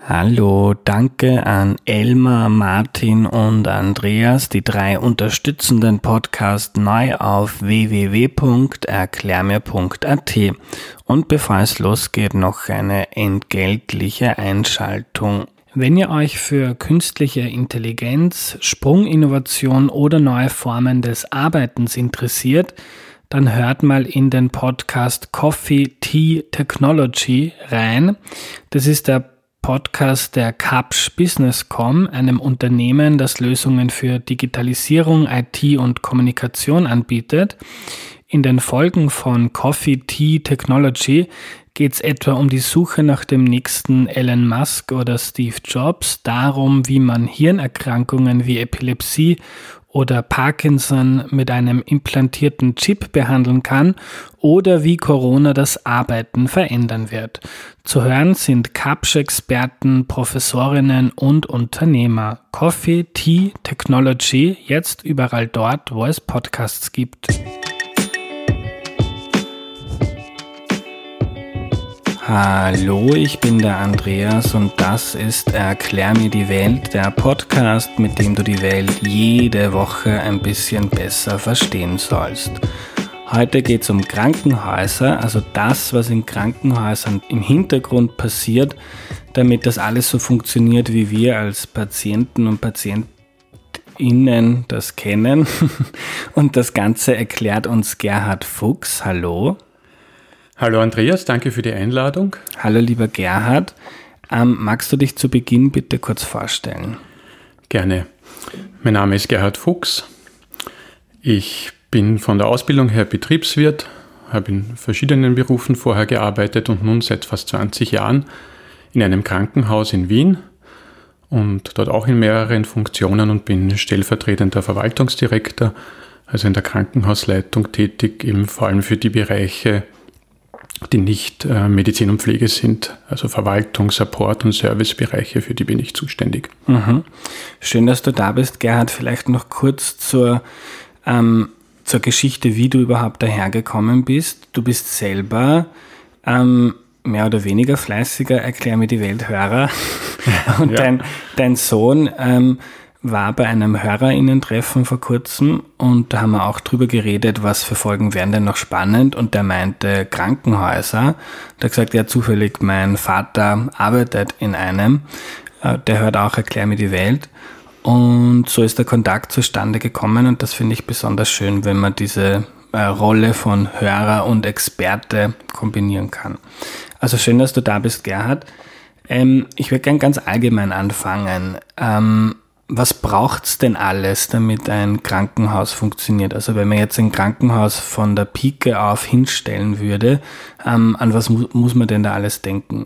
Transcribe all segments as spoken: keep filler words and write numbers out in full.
Hallo, danke an Elmar, Martin und Andreas, die drei unterstützenden Podcast neu auf w w w punkt erklärmir punkt a t. Und bevor es losgeht, noch eine entgeltliche Einschaltung. Wenn ihr euch für künstliche Intelligenz, Sprunginnovation oder neue Formen des Arbeitens interessiert, dann hört mal in den Podcast Coffee Tea Technology rein. Das ist der Podcast der Kapsch Business Punkt com, einem Unternehmen, das Lösungen für Digitalisierung, I T und Kommunikation anbietet. In den Folgen von Coffee Tea Technology geht es etwa um die Suche nach dem nächsten Elon Musk oder Steve Jobs, darum, wie man Hirnerkrankungen wie Epilepsie oder Parkinson mit einem implantierten Chip behandeln kann oder wie Corona das Arbeiten verändern wird. Zu hören sind Kapsch-Experten, Professorinnen und Unternehmer. Coffee Tea Technology, jetzt überall dort, wo es Podcasts gibt. Hallo, ich bin der Andreas und das ist Erklär mir die Welt, der Podcast, mit dem du die Welt jede Woche ein bisschen besser verstehen sollst. Heute geht es um Krankenhäuser, also das, was in Krankenhäusern im Hintergrund passiert, damit das alles so funktioniert, wie wir als Patienten und PatientInnen das kennen. Und das Ganze erklärt uns Gerhard Fuchs. Hallo. Hallo Andreas, danke für die Einladung. Hallo lieber Gerhard. Ähm, magst du dich zu Beginn bitte kurz vorstellen? Gerne. Mein Name ist Gerhard Fuchs. Ich bin von der Ausbildung her Betriebswirt, habe in verschiedenen Berufen vorher gearbeitet und nun seit fast zwanzig Jahren in einem Krankenhaus in Wien und dort auch in mehreren Funktionen und bin stellvertretender Verwaltungsdirektor, also in der Krankenhausleitung tätig, eben vor allem für die Bereiche, die nicht äh, Medizin und Pflege sind, also Verwaltung, Support und Servicebereiche, für die bin ich zuständig. Mhm. Schön, dass du da bist, Gerhard. Vielleicht noch kurz zur, ähm, zur Geschichte, wie du überhaupt dahergekommen bist. Du bist selber ähm, mehr oder weniger fleißiger Erklär mir die Welt-Hörer und ja. dein, dein Sohn ähm, war bei einem HörerInnen-Treffen vor kurzem und da haben wir auch drüber geredet, was für Folgen wären denn noch spannend, und der meinte Krankenhäuser. Der hat gesagt, ja, zufällig mein Vater arbeitet in einem, der hört auch Erklär mir die Welt, und so ist der Kontakt zustande gekommen und das finde ich besonders schön, wenn man diese äh, Rolle von Hörer und Experte kombinieren kann. Also schön, dass du da bist, Gerhard. Ähm, ich würde gern ganz allgemein anfangen. Ähm, Was braucht's denn alles, damit ein Krankenhaus funktioniert? Also wenn man jetzt ein Krankenhaus von der Pike auf hinstellen würde, ähm, an was mu- muss man denn da alles denken?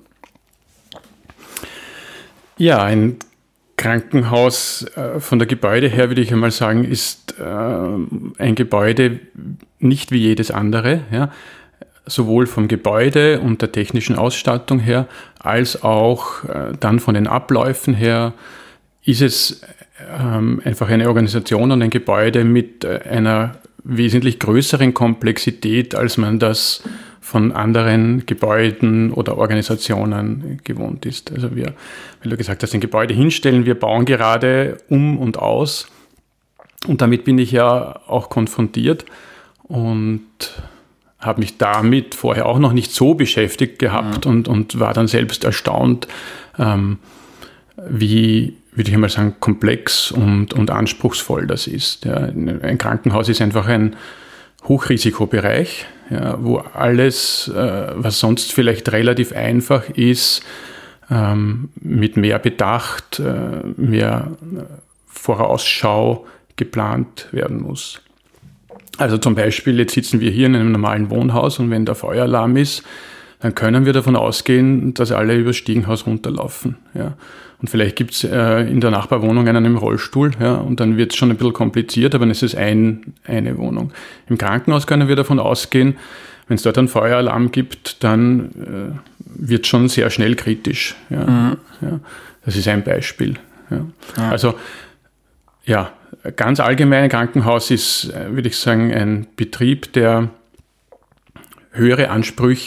Ja, ein Krankenhaus äh, von der Gebäude her, würde ich einmal sagen, ist äh, ein Gebäude nicht wie jedes andere, ja? Sowohl vom Gebäude und der technischen Ausstattung her, als auch äh, dann von den Abläufen her, ist es ähm, einfach eine Organisation und ein Gebäude mit äh, einer wesentlich größeren Komplexität, als man das von anderen Gebäuden oder Organisationen gewohnt ist. Also wir, weil du gesagt hast, ein Gebäude hinstellen, wir bauen gerade um und aus, und damit bin ich ja auch konfrontiert und habe mich damit vorher auch noch nicht so beschäftigt gehabt, mhm. und, und war dann selbst erstaunt, ähm, wie, würde ich einmal sagen, komplex und, und anspruchsvoll das ist. Ja, ein Krankenhaus ist einfach ein Hochrisikobereich, ja, wo alles, äh, was sonst vielleicht relativ einfach ist, ähm, mit mehr Bedacht, äh, mehr Vorausschau geplant werden muss. Also zum Beispiel, jetzt sitzen wir hier in einem normalen Wohnhaus und wenn der Feueralarm ist, dann können wir davon ausgehen, dass alle übers Stiegenhaus runterlaufen. Ja. Und vielleicht gibt es äh, in der Nachbarwohnung einen im Rollstuhl, ja, und dann wird es schon ein bisschen kompliziert, aber es ist ein, eine Wohnung. Im Krankenhaus können wir davon ausgehen, wenn es dort einen Feueralarm gibt, dann äh, wird es schon sehr schnell kritisch. Ja. Mhm. Ja. Das ist ein Beispiel. Ja. Ja. Also ja, ganz allgemein, ein Krankenhaus ist, würde ich sagen, ein Betrieb, der höhere Ansprüche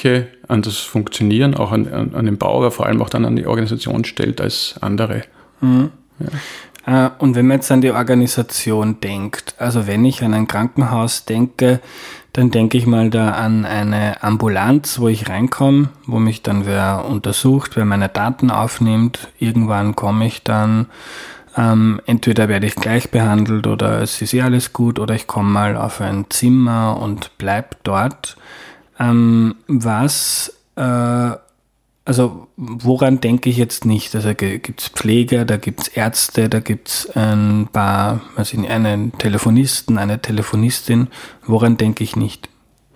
anders funktionieren, auch an, an, an den Bau, aber vor allem auch dann an die Organisation stellt als andere. Mhm. Ja. Und wenn man jetzt an die Organisation denkt, also wenn ich an ein Krankenhaus denke, dann denke ich mal da an eine Ambulanz, wo ich reinkomme, wo mich dann wer untersucht, wer meine Daten aufnimmt. Irgendwann komme ich dann, ähm, entweder werde ich gleich behandelt oder es ist eh alles gut oder ich komme mal auf ein Zimmer und bleib dort. Ähm, was, äh, also woran denke ich jetzt nicht? Also gibt es Pfleger, da gibt es Ärzte, da gibt es ein paar, was ich, einen Telefonisten, eine Telefonistin. Woran denke ich nicht?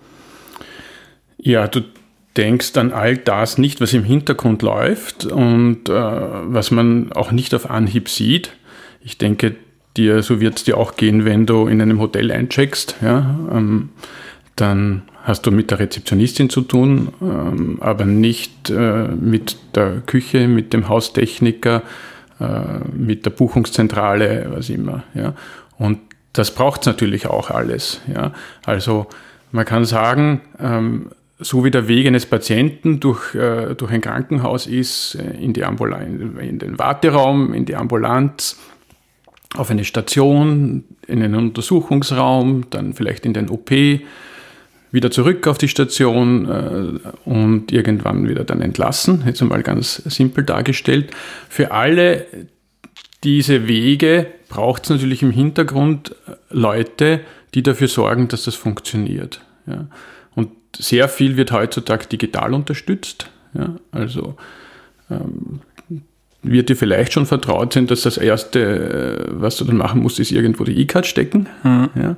Ja, du denkst an all das nicht, was im Hintergrund läuft und äh, was man auch nicht auf Anhieb sieht. Ich denke, dir, so wird es dir auch gehen, wenn du in einem Hotel eincheckst. Ja, ähm, dann hast du mit der Rezeptionistin zu tun, ähm, aber nicht äh, mit der Küche, mit dem Haustechniker, äh, mit der Buchungszentrale, was immer. Ja. Und das braucht es natürlich auch alles. Ja. Also man kann sagen, ähm, so wie der Weg eines Patienten durch, äh, durch ein Krankenhaus ist, in, die Ambulan- in den Warteraum, in die Ambulanz, auf eine Station, in einen Untersuchungsraum, dann vielleicht in den O P, wieder zurück auf die Station äh, und irgendwann wieder dann entlassen. Jetzt einmal ganz simpel dargestellt. Für alle diese Wege braucht es natürlich im Hintergrund Leute, die dafür sorgen, dass das funktioniert. Ja. Und sehr viel wird heutzutage digital unterstützt. Ja. Also ähm, wird dir vielleicht schon vertraut sein, dass das Erste, was du dann machen musst, ist irgendwo die E-Card stecken. Mhm. Ja.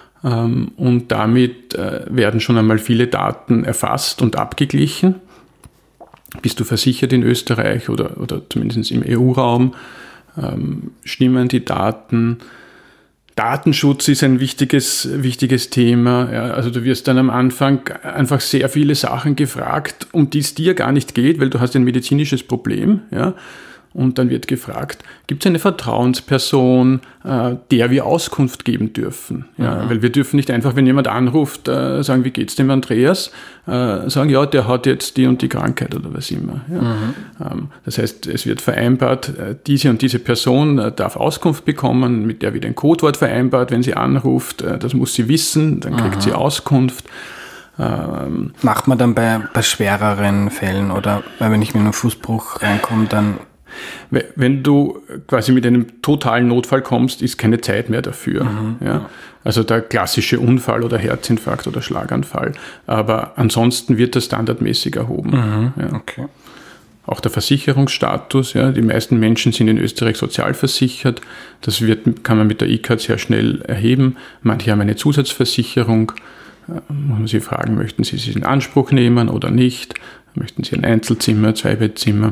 Und damit werden schon einmal viele Daten erfasst und abgeglichen. Bist du versichert in Österreich oder, oder zumindest im E U-Raum? Stimmen die Daten? Datenschutz ist ein wichtiges, wichtiges Thema. Ja, also du wirst dann am Anfang einfach sehr viele Sachen gefragt, um die es dir gar nicht geht, weil du hast ein medizinisches Problem. Ja. Und dann wird gefragt, gibt es eine Vertrauensperson, äh, der wir Auskunft geben dürfen? Ja, mhm. Weil wir dürfen nicht einfach, wenn jemand anruft, äh, sagen, wie geht's dem Andreas? Äh, sagen, ja, der hat jetzt die und die Krankheit oder was immer. Ja. Mhm. Ähm, das heißt, es wird vereinbart, äh, diese und diese Person äh, darf Auskunft bekommen, mit der wird ein Codewort vereinbart, wenn sie anruft. Äh, das muss sie wissen, dann kriegt mhm. sie Auskunft. Ähm, Macht man dann bei, bei schwereren Fällen oder weil wenn ich mit einem Fußbruch reinkomme, dann... Wenn du quasi mit einem totalen Notfall kommst, ist keine Zeit mehr dafür. Mhm. Ja? Also der klassische Unfall oder Herzinfarkt oder Schlaganfall. Aber ansonsten wird das standardmäßig erhoben. Mhm. Ja. Okay. Auch der Versicherungsstatus. Ja? Die meisten Menschen sind in Österreich sozialversichert. Das wird, kann man mit der E-Card sehr schnell erheben. Manche haben eine Zusatzversicherung. Muss man sie fragen, möchten sie sie in Anspruch nehmen oder nicht? Möchten sie ein Einzelzimmer, Zweibettzimmer?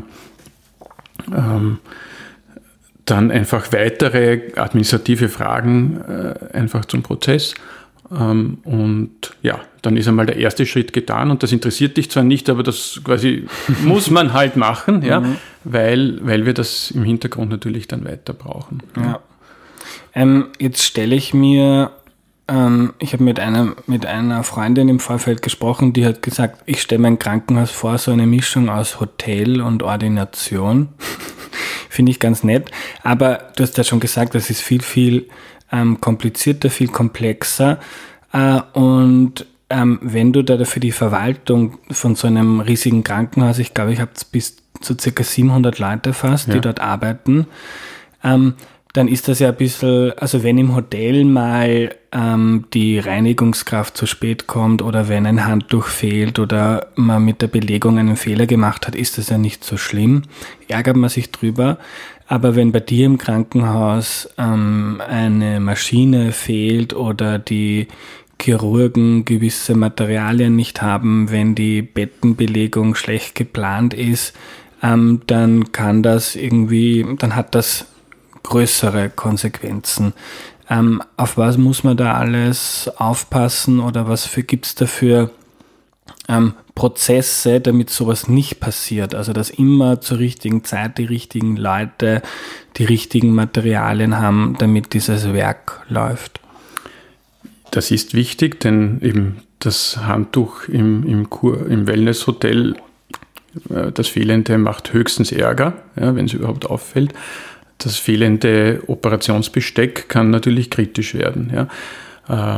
Ähm, dann einfach weitere administrative Fragen äh, einfach zum Prozess ähm, und ja, dann ist einmal der erste Schritt getan und das interessiert dich zwar nicht, aber das quasi muss man halt machen, ja, mhm. weil, weil wir das im Hintergrund natürlich dann weiter brauchen. Ja. Ähm, jetzt stelle ich mir Ähm, ich habe mit einer, mit einer Freundin im Vorfeld gesprochen, die hat gesagt, ich stelle mir ein Krankenhaus vor, so eine Mischung aus Hotel und Ordination. Finde ich ganz nett. Aber du hast ja schon gesagt, das ist viel, viel ähm, komplizierter, viel komplexer. Äh, und ähm, wenn du da für die Verwaltung von so einem riesigen Krankenhaus, ich glaube, ich habe bis zu circa siebenhundert Leute fast, die ja. dort arbeiten, ähm, dann ist das ja ein bisschen, also wenn im Hotel mal ähm, die Reinigungskraft zu spät kommt oder wenn ein Handtuch fehlt oder man mit der Belegung einen Fehler gemacht hat, ist das ja nicht so schlimm, ärgert man sich drüber. Aber wenn bei dir im Krankenhaus ähm, eine Maschine fehlt oder die Chirurgen gewisse Materialien nicht haben, wenn die Bettenbelegung schlecht geplant ist, ähm, dann kann das irgendwie, dann hat das größere Konsequenzen. Ähm, auf was muss man da alles aufpassen oder was für gibt es dafür ähm, Prozesse, damit sowas nicht passiert? Also dass immer zur richtigen Zeit die richtigen Leute die richtigen Materialien haben, damit dieses Werk läuft. Das ist wichtig, denn eben das Handtuch im, im, Kur, im Wellnesshotel, äh, das Fehlende macht höchstens Ärger, ja, wenn es überhaupt auffällt. Das fehlende Operationsbesteck kann natürlich kritisch werden. Ja. Äh,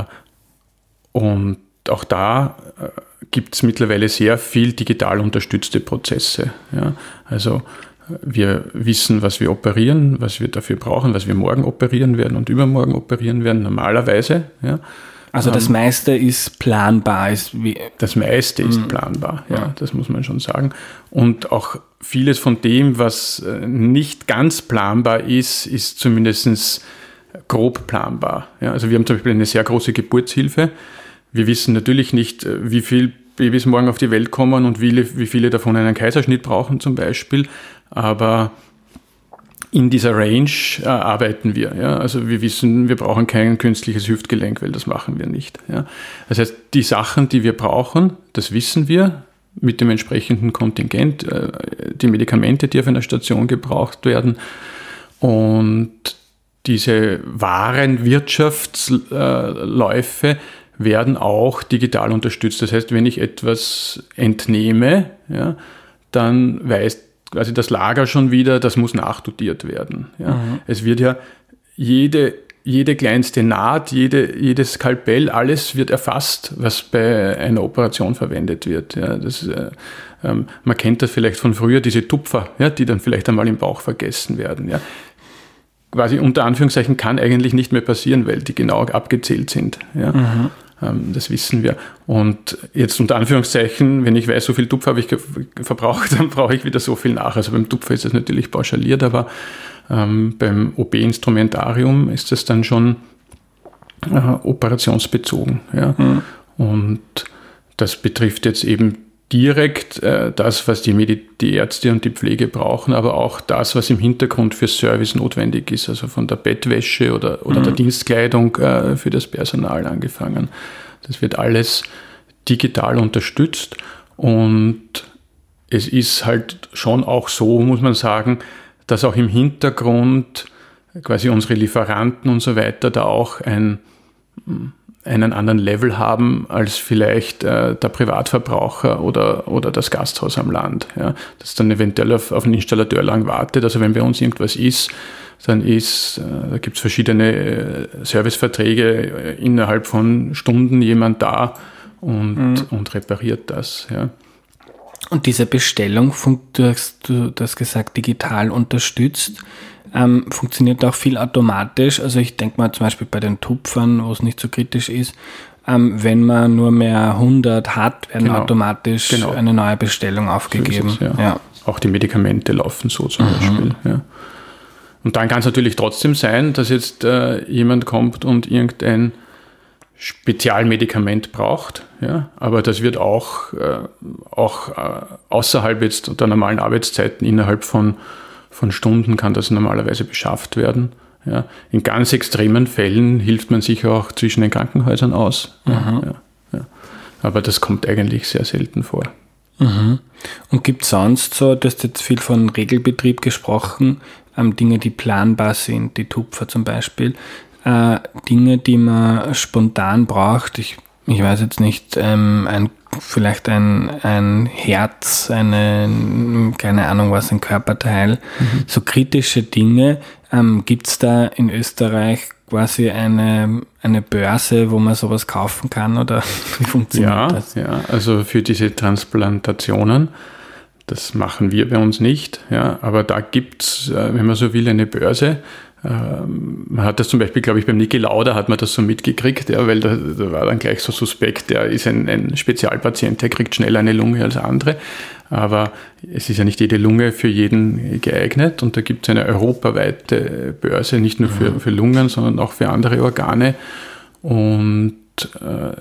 und auch da äh, gibt es mittlerweile sehr viel digital unterstützte Prozesse. Ja. Also wir wissen, was wir operieren, was wir dafür brauchen, was wir morgen operieren werden und übermorgen operieren werden, normalerweise. Ja. Also das meiste ist planbar. Ist wie das meiste ist mhm. planbar, ja, das muss man schon sagen. Und auch vieles von dem, was nicht ganz planbar ist, ist zumindest grob planbar. Ja. Also wir haben zum Beispiel eine sehr große Geburtshilfe. Wir wissen natürlich nicht, wie viele Babys morgen auf die Welt kommen und wie, wie viele davon einen Kaiserschnitt brauchen zum Beispiel. Aber in dieser Range äh, arbeiten wir. Ja? Also wir wissen, wir brauchen kein künstliches Hüftgelenk, weil das machen wir nicht. Ja? Das heißt, die Sachen, die wir brauchen, das wissen wir mit dem entsprechenden Kontingent, äh, die Medikamente, die auf einer Station gebraucht werden. Und diese wahren Wirtschaftsläufe äh, werden auch digital unterstützt. Das heißt, wenn ich etwas entnehme, ja, dann weiß quasi das Lager schon wieder, das muss nachdotiert werden. Ja. Mhm. Es wird ja jede, jede kleinste Naht, jede, jedes Skalpell, alles wird erfasst, was bei einer Operation verwendet wird. Ja. Das, äh, ähm, man kennt das vielleicht von früher, diese Tupfer, ja, die dann vielleicht einmal im Bauch vergessen werden. Ja. Quasi unter Anführungszeichen kann eigentlich nicht mehr passieren, weil die genau abgezählt sind. Ja. Mhm. Das wissen wir. Und jetzt unter Anführungszeichen, wenn ich weiß, so viel Tupfer habe ich ge- verbraucht, dann brauche ich wieder so viel nach. Also beim Tupfer ist das natürlich pauschaliert, aber ähm, beim O P-Instrumentarium ist das dann schon äh, operationsbezogen. Ja. Mhm. Und das betrifft jetzt eben direkt äh, das, was die, Medi- die Ärzte und die Pflege brauchen, aber auch das, was im Hintergrund für Service notwendig ist, also von der Bettwäsche oder, oder mhm. der Dienstkleidung äh, für das Personal angefangen. Das wird alles digital unterstützt und es ist halt schon auch so, muss man sagen, dass auch im Hintergrund quasi unsere Lieferanten und so weiter da auch ein einen anderen Level haben als vielleicht äh, der Privatverbraucher oder, oder das Gasthaus am Land. Ja. Das dann eventuell auf, auf einen Installateur lang wartet. Also wenn bei uns irgendwas ist, dann ist, äh, da gibt es verschiedene äh, Serviceverträge, äh, innerhalb von Stunden jemand da und, mhm. und repariert das. Ja. Und diese Bestellung, du hast, du hast gesagt, digital unterstützt. Ähm, funktioniert auch viel automatisch. Also ich denke mal zum Beispiel bei den Tupfern, wo es nicht so kritisch ist, ähm, wenn man nur mehr hundert hat, werden genau. automatisch genau. eine neue Bestellung aufgegeben. So ist es, ja. Ja. Auch die Medikamente laufen so zum mhm. Beispiel. Ja. Und dann kann es natürlich trotzdem sein, dass jetzt äh, jemand kommt und irgendein Spezialmedikament braucht, ja, aber das wird auch, äh, auch äh, außerhalb jetzt der normalen Arbeitszeiten innerhalb von von Stunden kann das normalerweise beschafft werden. Ja. In ganz extremen Fällen hilft man sich auch zwischen den Krankenhäusern aus. Mhm. Ja, ja. Aber das kommt eigentlich sehr selten vor. Mhm. Und gibt es sonst so, du hast jetzt viel von Regelbetrieb gesprochen, ähm, Dinge, die planbar sind, die Tupfer zum Beispiel, äh, Dinge, die man spontan braucht. Ich, ich weiß jetzt nicht, ähm, ein vielleicht ein, ein Herz, eine, keine Ahnung was, ein Körperteil, mhm. so kritische Dinge. Ähm, gibt es da in Österreich quasi eine, eine Börse, wo man sowas kaufen kann oder wie funktioniert ja, das? Ja, also für diese Transplantationen, das machen wir bei uns nicht, ja, aber da gibt es, wenn man so will, eine Börse. Man hat das zum Beispiel, glaube ich, beim Niki Lauda hat man das so mitgekriegt, ja, weil da, da war dann gleich so suspekt, der ist ein, ein Spezialpatient, der kriegt schneller eine Lunge als andere, aber es ist ja nicht jede Lunge für jeden geeignet und da gibt es eine europaweite Börse, nicht nur für, für Lungen, sondern auch für andere Organe und äh,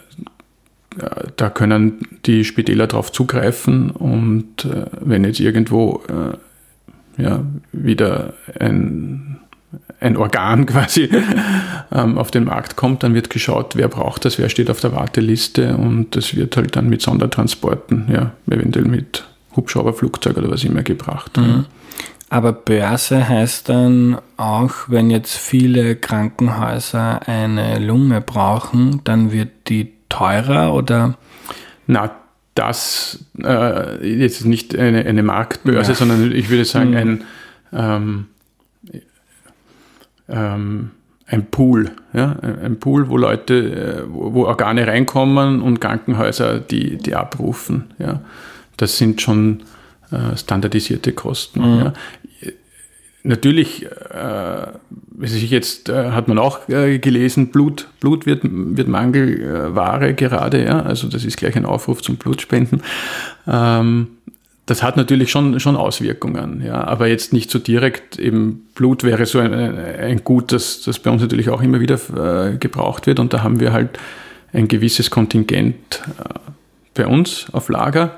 da können die Spitäler drauf zugreifen und äh, wenn jetzt irgendwo äh, ja, wieder ein ein Organ quasi ähm, auf den Markt kommt, dann wird geschaut, wer braucht das, wer steht auf der Warteliste und das wird halt dann mit Sondertransporten, ja, eventuell mit Hubschrauber, Flugzeug oder was immer gebracht. Mhm. Aber Börse heißt dann auch, wenn jetzt viele Krankenhäuser eine Lunge brauchen, dann wird die teurer oder? Na, das äh, jetzt nicht eine, eine Marktbörse, Ja. sondern ich würde sagen Mhm. ein, ähm, ähm, ein Pool. Ja? Ein Pool, wo Leute, äh, wo, wo Organe reinkommen und Krankenhäuser die, die abrufen. Ja? Das sind schon äh, standardisierte Kosten. Mhm. Ja? Natürlich, äh, jetzt äh, hat man auch äh, gelesen, Blut, Blut wird, wird Mangelware gerade, ja, also das ist gleich ein Aufruf zum Blutspenden. Ähm, das hat natürlich schon, schon Auswirkungen, ja, aber jetzt nicht so direkt, eben Blut wäre so ein, ein Gut, das, das bei uns natürlich auch immer wieder äh, gebraucht wird und da haben wir halt ein gewisses Kontingent äh, bei uns auf Lager,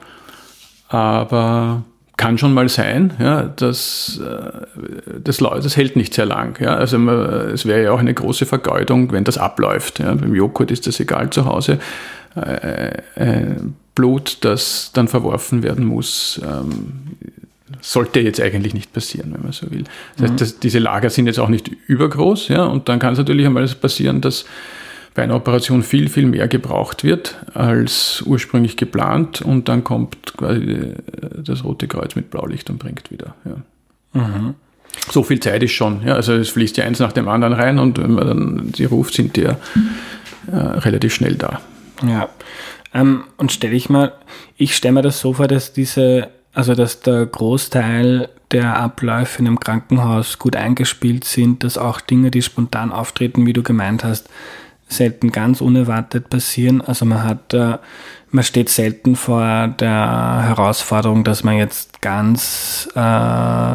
aber kann schon mal sein, ja, dass das, das hält nicht sehr lang. Ja. Also man, es wäre ja auch eine große Vergeudung, wenn das abläuft. Ja. Beim Joghurt ist das egal zu Hause. Äh, äh, Blut, das dann verworfen werden muss, ähm, sollte jetzt eigentlich nicht passieren, wenn man so will. Das heißt, Mhm. dass diese Lager sind jetzt auch nicht übergroß, ja, und dann kann es natürlich einmal passieren, dass bei einer Operation viel, viel mehr gebraucht wird als ursprünglich geplant und dann kommt quasi das Rote Kreuz mit Blaulicht und bringt wieder. Ja. Mhm. So viel Zeit ist schon. Ja, also es fließt ja eins nach dem anderen rein und wenn man dann sie ruft, sind die ja äh, relativ schnell da. Ja. Ähm, und stelle ich mal, ich stelle mir das so vor, dass diese, also dass der Großteil der Abläufe in einem Krankenhaus gut eingespielt sind, dass auch Dinge, die spontan auftreten, wie du gemeint hast, selten ganz unerwartet passieren. Also man hat, äh, man steht selten vor der Herausforderung, dass man jetzt ganz, äh,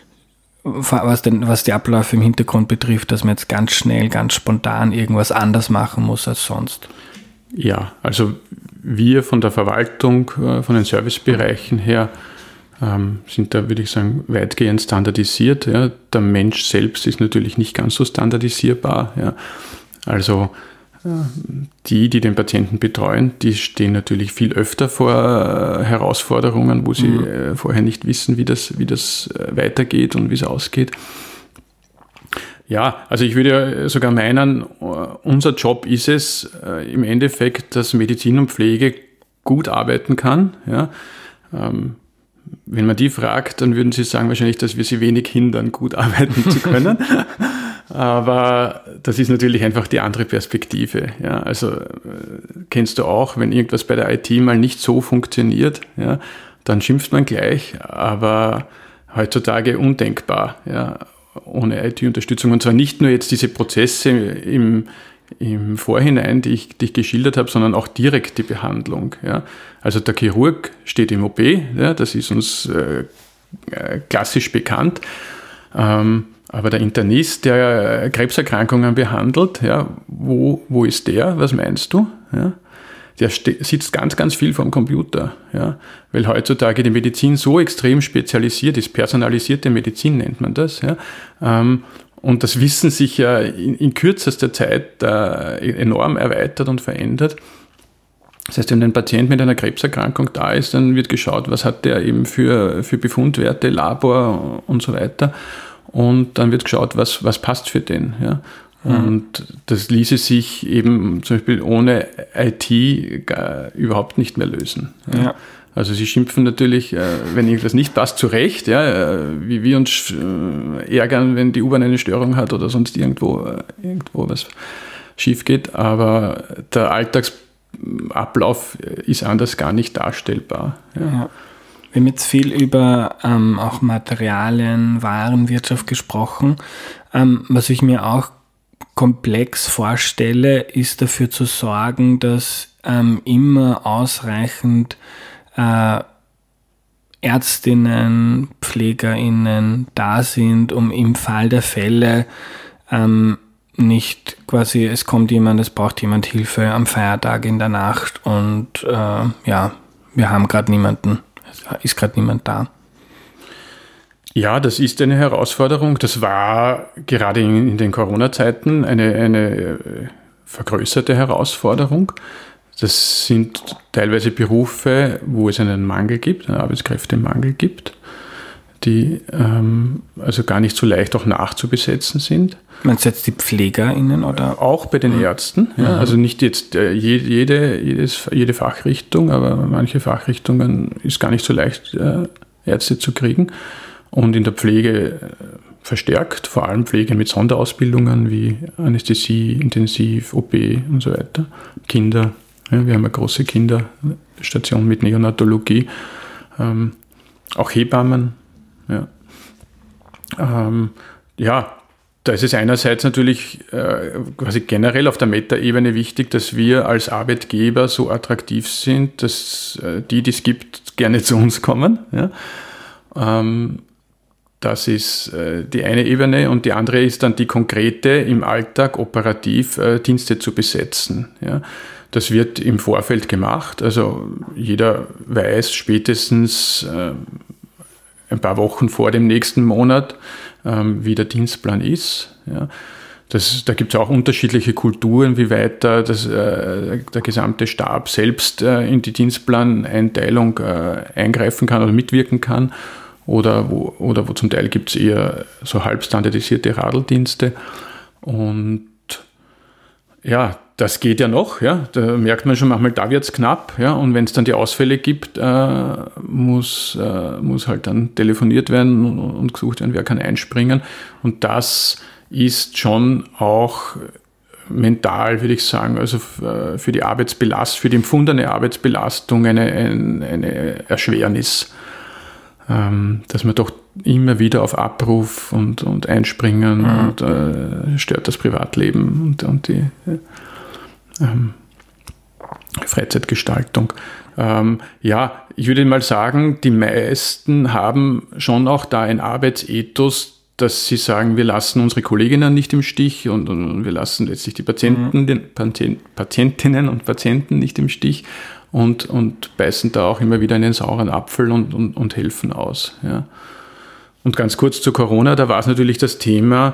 was, den, was die Abläufe im Hintergrund betrifft, dass man jetzt ganz schnell, ganz spontan irgendwas anders machen muss als sonst. Ja, also wir von der Verwaltung, äh, von den Servicebereichen her, ähm, sind da, würde ich sagen, weitgehend standardisiert. Ja. Der Mensch selbst ist natürlich nicht ganz so standardisierbar. Ja. Also die, die den Patienten betreuen, die stehen natürlich viel öfter vor Herausforderungen, wo sie mhm. vorher nicht wissen, wie das, wie das weitergeht und wie es ausgeht. Ja, also ich würde sogar meinen, unser Job ist es im Endeffekt, dass Medizin und Pflege gut arbeiten kann. Ja. Wenn man die fragt, dann würden sie sagen wahrscheinlich, dass wir sie wenig hindern, gut arbeiten zu können. Aber das ist natürlich einfach die andere Perspektive. Ja, also äh, kennst du auch, wenn irgendwas bei der I T mal nicht so funktioniert, ja, dann schimpft man gleich, aber heutzutage undenkbar, ja, ohne I T-Unterstützung. Und zwar nicht nur jetzt diese Prozesse im, im Vorhinein, die ich, die ich geschildert habe, sondern auch direkt die Behandlung. Ja. Also der Chirurg steht im O P, ja, das ist uns äh, klassisch bekannt. Ähm, Aber der Internist, der Krebserkrankungen behandelt, ja, wo, wo ist der? Was meinst du? Ja, der ste- sitzt ganz, ganz viel vom Computer, ja, weil heutzutage die Medizin so extrem spezialisiert ist, personalisierte Medizin nennt man das, ja, ähm, und das Wissen sich ja in, in kürzester Zeit äh, enorm erweitert und verändert. Das heißt, wenn ein Patient mit einer Krebserkrankung da ist, dann wird geschaut, was hat der eben für, für Befundwerte, Labor und so weiter. Und dann wird geschaut, was, was passt für den. Ja. Und mhm. das ließe sich eben zum Beispiel ohne I T gar, überhaupt nicht mehr lösen. Ja. Ja. Also sie schimpfen natürlich, wenn irgendwas nicht passt, zu Recht, ja, wie wir uns ärgern, wenn die U-Bahn eine Störung hat oder sonst irgendwo, irgendwo was schief geht. Aber der Alltagsablauf ist anders gar nicht darstellbar. Ja. Ja. Wir haben jetzt viel über ähm, auch Materialien, Warenwirtschaft gesprochen. Ähm, was ich mir auch komplex vorstelle, ist dafür zu sorgen, dass ähm, immer ausreichend äh, Ärztinnen, PflegerInnen da sind, um im Fall der Fälle ähm, nicht quasi, es kommt jemand, es braucht jemand Hilfe am Feiertag in der Nacht und äh, ja, wir haben gerade niemanden. Ist gerade niemand da. Ja, das ist eine Herausforderung. Das war gerade in, in den Corona-Zeiten eine, eine vergrößerte Herausforderung. Das sind teilweise Berufe, wo es einen Mangel gibt, einen Arbeitskräftemangel gibt. die ähm, also gar nicht so leicht auch nachzubesetzen sind. Meinst du jetzt die PflegerInnen oder? Auch bei den mhm. Ärzten, ja, mhm. also nicht jetzt äh, jede, jedes, jede Fachrichtung, aber manche Fachrichtungen ist gar nicht so leicht, äh, Ärzte zu kriegen. Und in der Pflege äh, verstärkt, vor allem Pflege mit Sonderausbildungen wie Anästhesie, Intensiv, O P und so weiter. Kinder, ja, wir haben eine große Kinderstation mit Neonatologie, ähm, auch Hebammen. Ja. Ähm, ja, da ist es einerseits natürlich äh, quasi generell auf der Metaebene wichtig, dass wir als Arbeitgeber so attraktiv sind, dass äh, die, die es gibt, gerne zu uns kommen. Ja. Ähm, das ist äh, die eine Ebene, und die andere ist dann die konkrete, im Alltag operativ äh, Dienste zu besetzen. Ja. Das wird im Vorfeld gemacht, also jeder weiß spätestens äh, ein paar Wochen vor dem nächsten Monat, ähm, wie der Dienstplan ist. Ja. Das, da gibt es auch unterschiedliche Kulturen, wie weit da das, äh, der gesamte Stab selbst äh, in die Dienstplaneinteilung äh, eingreifen kann oder mitwirken kann. Oder wo, oder wo zum Teil gibt es eher so halb standardisierte Radeldienste. Und ja, das geht ja noch. Ja. Da merkt man schon manchmal, da wird es knapp. Ja. Und wenn es dann die Ausfälle gibt, äh, muss, äh, muss halt dann telefoniert werden und, und gesucht werden, wer kann einspringen. Und das ist schon auch mental, würde ich sagen, also für die Arbeitsbelastung, für die empfundene Arbeitsbelastung eine, eine, eine Erschwernis. Dass man doch immer wieder auf Abruf und, und Einspringen mhm. und äh, stört das Privatleben und, und die äh, ähm, Freizeitgestaltung. Ähm, ja, ich würde mal sagen, die meisten haben schon auch da ein Arbeitsethos, dass sie sagen, wir lassen unsere Kolleginnen nicht im Stich und, und wir lassen letztlich die Patienten, mhm. den Patient, Patientinnen und Patienten nicht im Stich. Und, und beißen da auch immer wieder in den sauren Apfel und, und, und helfen aus. Ja. Und ganz kurz zu Corona, da war es natürlich das Thema,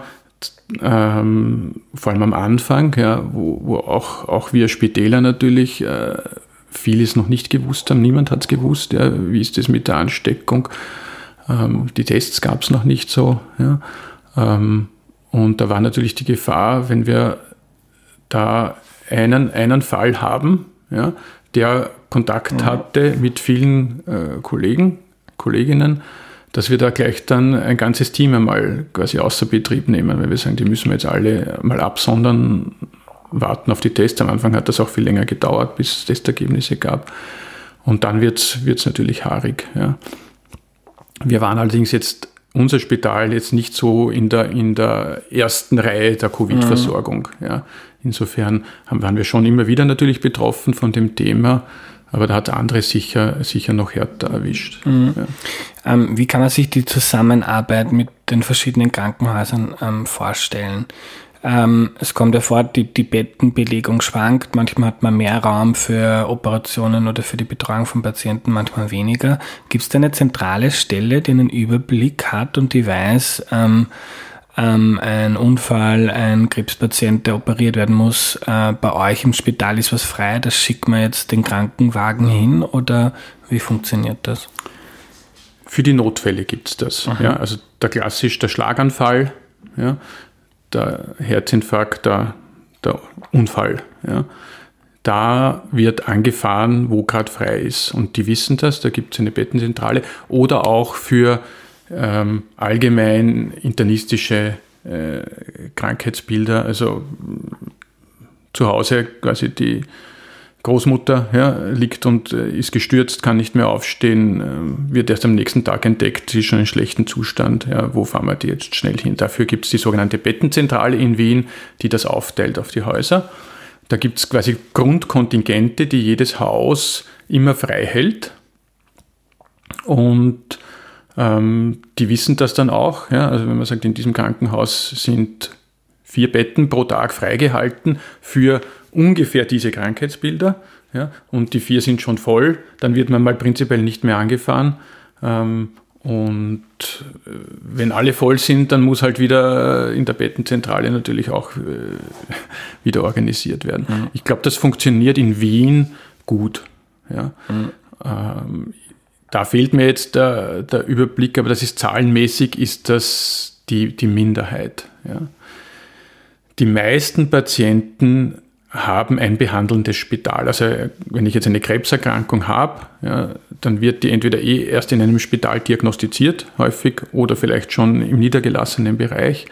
ähm, vor allem am Anfang, ja, wo, wo auch, auch wir Spitäler natürlich äh, vieles noch nicht gewusst haben. Niemand hat es gewusst, ja, wie ist das mit der Ansteckung. Ähm, die Tests gab es noch nicht so. Ja. Ähm, und da war natürlich die Gefahr, wenn wir da einen, einen Fall haben, ja, der Kontakt mhm. hatte mit vielen äh, Kollegen, Kolleginnen, dass wir da gleich dann ein ganzes Team einmal quasi außer Betrieb nehmen, weil wir sagen, die müssen wir jetzt alle mal absondern, warten auf die Tests. Am Anfang hat das auch viel länger gedauert, bis es Testergebnisse gab. Und dann wird es natürlich haarig. Ja. Wir waren allerdings jetzt, unser Spital jetzt nicht so in der, in der ersten Reihe der Covid-Versorgung. Mhm. Ja. Insofern haben, waren wir schon immer wieder natürlich betroffen von dem Thema, aber da hat andere sicher, sicher noch härter erwischt. Mhm. Ja. Ähm, wie kann man sich die Zusammenarbeit mit den verschiedenen Krankenhäusern ähm, vorstellen? Ähm, es kommt ja vor, die, die Bettenbelegung schwankt, manchmal hat man mehr Raum für Operationen oder für die Betreuung von Patienten, manchmal weniger. Gibt es da eine zentrale Stelle, die einen Überblick hat und die weiß, ähm, Ähm, ein Unfall, ein Krebspatient, der operiert werden muss, äh, bei euch im Spital ist was frei, das schickt man jetzt den Krankenwagen hin, oder wie funktioniert das? Für die Notfälle gibt es das. Ja, also der klassisch der Schlaganfall, ja, der Herzinfarkt, der, der Unfall. Ja. Da wird angefahren, wo gerade frei ist. Und die wissen das, da gibt es eine Bettenzentrale. Oder auch für Ähm, allgemein internistische äh, Krankheitsbilder, also zu Hause quasi die Großmutter ja, liegt und äh, ist gestürzt, kann nicht mehr aufstehen, äh, wird erst am nächsten Tag entdeckt, sie ist schon in schlechtem Zustand, ja, wo fahren wir die jetzt schnell hin? Dafür gibt es die sogenannte Bettenzentrale in Wien, die das aufteilt auf die Häuser. Da gibt es quasi Grundkontingente, die jedes Haus immer frei hält, und Ähm, die wissen das dann auch. Ja? Also wenn man sagt, in diesem Krankenhaus sind vier Betten pro Tag freigehalten für ungefähr diese Krankheitsbilder, ja? Und die vier sind schon voll, dann wird man mal prinzipiell nicht mehr angefahren. Ähm, und äh, wenn alle voll sind, dann muss halt wieder in der Bettenzentrale natürlich auch äh, wieder organisiert werden. Mhm. Ich glaube, das funktioniert in Wien gut. Ja? Mhm. Ähm, da fehlt mir jetzt der, der Überblick, aber das ist zahlenmäßig, ist das die, die Minderheit. Ja. Die meisten Patienten haben ein behandelndes Spital. Also wenn ich jetzt eine Krebserkrankung habe, ja, dann wird die entweder eh erst in einem Spital diagnostiziert, häufig, oder vielleicht schon im niedergelassenen Bereich.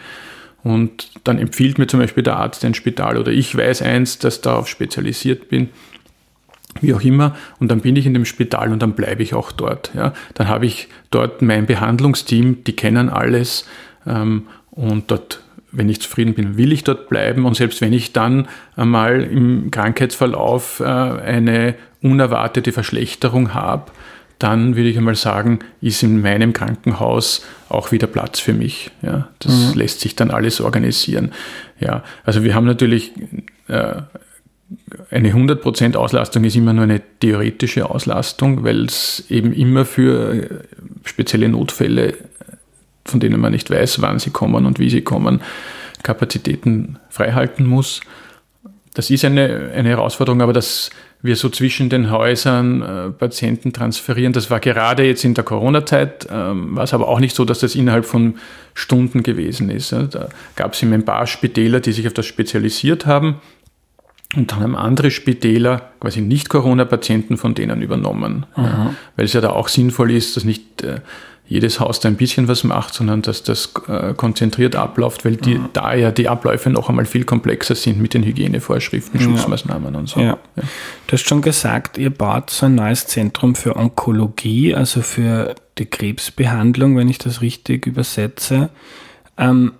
Und dann empfiehlt mir zum Beispiel der Arzt ein Spital oder ich weiß eins, dass darauf spezialisiert bin, wie auch immer. Und dann bin ich in dem Spital und dann bleibe ich auch dort. Ja. Dann habe ich dort mein Behandlungsteam, die kennen alles. Ähm, und dort, wenn ich zufrieden bin, will ich dort bleiben. Und selbst wenn ich dann einmal im Krankheitsverlauf äh, eine unerwartete Verschlechterung habe, dann würde ich einmal sagen, ist in meinem Krankenhaus auch wieder Platz für mich. Ja, das mhm. lässt sich dann alles organisieren. Ja, also wir haben natürlich äh, eine hundert Prozent Auslastung ist immer nur eine theoretische Auslastung, weil es eben immer für spezielle Notfälle, von denen man nicht weiß, wann sie kommen und wie sie kommen, Kapazitäten freihalten muss. Das ist eine, eine Herausforderung, aber dass wir so zwischen den Häusern äh, Patienten transferieren, das war gerade jetzt in der Corona-Zeit, ähm, war es aber auch nicht so, dass das innerhalb von Stunden gewesen ist. Ja. Da gab es eben ein paar Spitäler, die sich auf das spezialisiert haben und dann haben andere Spitäler, quasi Nicht-Corona-Patienten, von denen übernommen. Ja, weil es ja da auch sinnvoll ist, dass nicht äh, jedes Haus da ein bisschen was macht, sondern dass das äh, konzentriert abläuft, weil die, mhm. da ja die Abläufe noch einmal viel komplexer sind mit den Hygienevorschriften, ja. Schutzmaßnahmen und so. Ja. Ja. Du hast schon gesagt, ihr baut so ein neues Zentrum für Onkologie, also für die Krebsbehandlung, wenn ich das richtig übersetze. Ähm,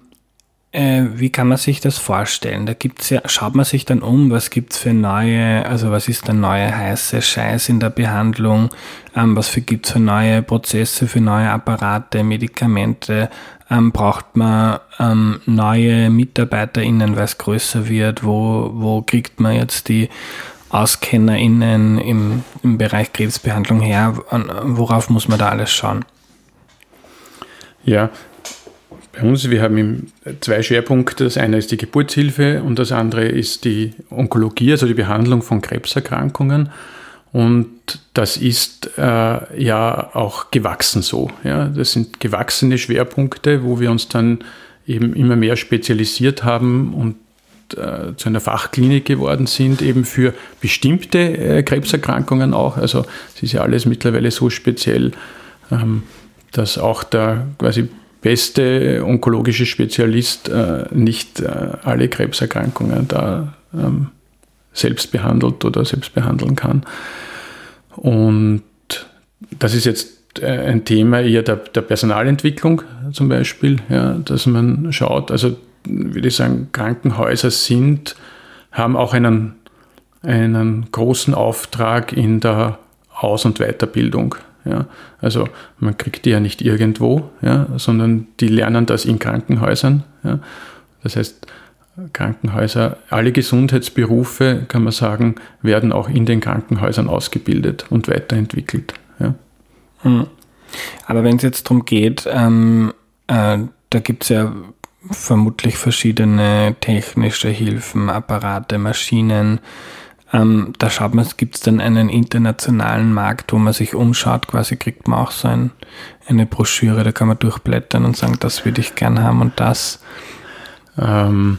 äh, wie kann man sich das vorstellen? Da gibt's ja, schaut man sich dann um, was gibt's für neue, also was ist der neue heiße Scheiß in der Behandlung? Ähm, was für gibt's für neue Prozesse, für neue Apparate, Medikamente? Ähm, braucht man ähm, neue MitarbeiterInnen, weil es größer wird? Wo, wo kriegt man jetzt die AuskennerInnen im, im Bereich Krebsbehandlung her? Worauf muss man da alles schauen? Ja, bei uns, wir haben zwei Schwerpunkte. Das eine ist die Geburtshilfe und das andere ist die Onkologie, also die Behandlung von Krebserkrankungen. Und das ist äh, ja auch gewachsen so. Ja? Das sind gewachsene Schwerpunkte, wo wir uns dann eben immer mehr spezialisiert haben und äh, zu einer Fachklinik geworden sind, eben für bestimmte äh, Krebserkrankungen auch. Also es ist ja alles mittlerweile so speziell, ähm, dass auch der quasi beste onkologische Spezialist äh, nicht äh, alle Krebserkrankungen da ähm, selbst behandelt oder selbst behandeln kann. Und das ist jetzt äh, ein Thema eher der, der Personalentwicklung zum Beispiel, ja, dass man schaut, also würde ich sagen, Krankenhäuser sind, haben auch einen, einen großen Auftrag in der Aus- und Weiterbildung. Ja, also man kriegt die ja nicht irgendwo, ja, sondern die lernen das in Krankenhäusern. Ja. Das heißt, Krankenhäuser, alle Gesundheitsberufe, kann man sagen, werden auch in den Krankenhäusern ausgebildet und weiterentwickelt. Ja. Hm. Aber wenn es jetzt darum geht, ähm, äh, da gibt es ja vermutlich verschiedene technische Hilfen, Apparate, Maschinen. Ähm, da schaut man, gibt es dann einen internationalen Markt, wo man sich umschaut, quasi kriegt man auch so ein, eine Broschüre, da kann man durchblättern und sagen, das würde ich gern haben und das. Ähm,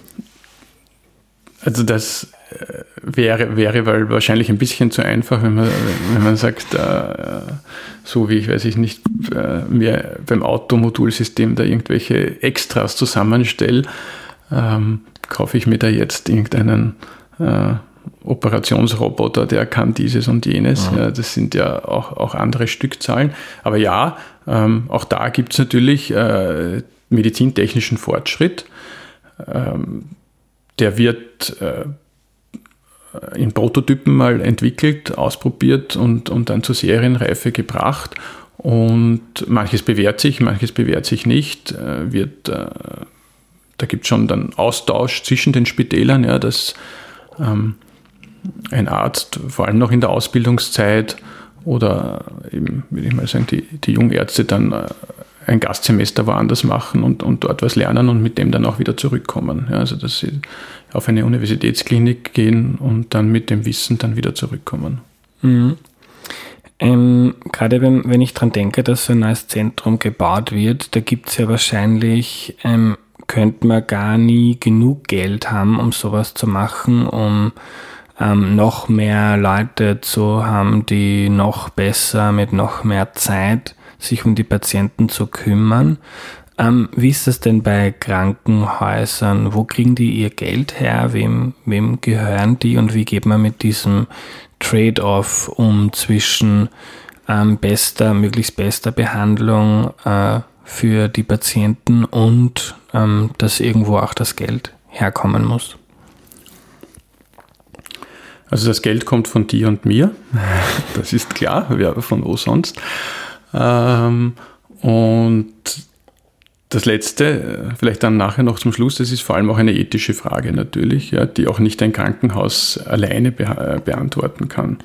also das äh, wäre, wäre weil wahrscheinlich ein bisschen zu einfach, wenn man, wenn man sagt, äh, so wie ich weiß ich nicht, äh, mir beim Automodulsystem da irgendwelche Extras zusammenstelle, ähm, kaufe ich mir da jetzt irgendeinen äh, Operationsroboter, der kann dieses und jenes. Ja. Ja, das sind ja auch, auch andere Stückzahlen. Aber ja, ähm, auch da gibt es natürlich äh, medizintechnischen Fortschritt. Ähm, der wird äh, in Prototypen mal entwickelt, ausprobiert und, und dann zur Serienreife gebracht. Und manches bewährt sich, manches bewährt sich nicht. Äh, wird, äh, da gibt es schon dann Austausch zwischen den Spitälern, ja, dass ähm, ein Arzt, vor allem noch in der Ausbildungszeit oder eben, würde ich mal sagen, die, die Jungärzte dann äh, ein Gastsemester woanders machen und, und dort was lernen und mit dem dann auch wieder zurückkommen. Ja, also dass sie auf eine Universitätsklinik gehen und dann mit dem Wissen dann wieder zurückkommen. Mhm. Ähm, gerade wenn, wenn ich dran denke, dass so ein neues Zentrum gebaut wird, da gibt es ja wahrscheinlich, ähm, könnte man gar nie genug Geld haben, um sowas zu machen, um ähm, noch mehr Leute zu haben, die noch besser, mit noch mehr Zeit sich um die Patienten zu kümmern. Ähm, wie ist das denn bei Krankenhäusern? Wo kriegen die ihr Geld her? Wem, wem gehören die? Und wie geht man mit diesem Trade-off um zwischen ähm, bester, möglichst bester Behandlung äh, für die Patienten und ähm, dass irgendwo auch das Geld herkommen muss? Also das Geld kommt von dir und mir, das ist klar, wer von wo sonst. Ähm, und das Letzte, vielleicht dann nachher noch zum Schluss, das ist vor allem auch eine ethische Frage natürlich, ja, die auch nicht ein Krankenhaus alleine be- beantworten kann.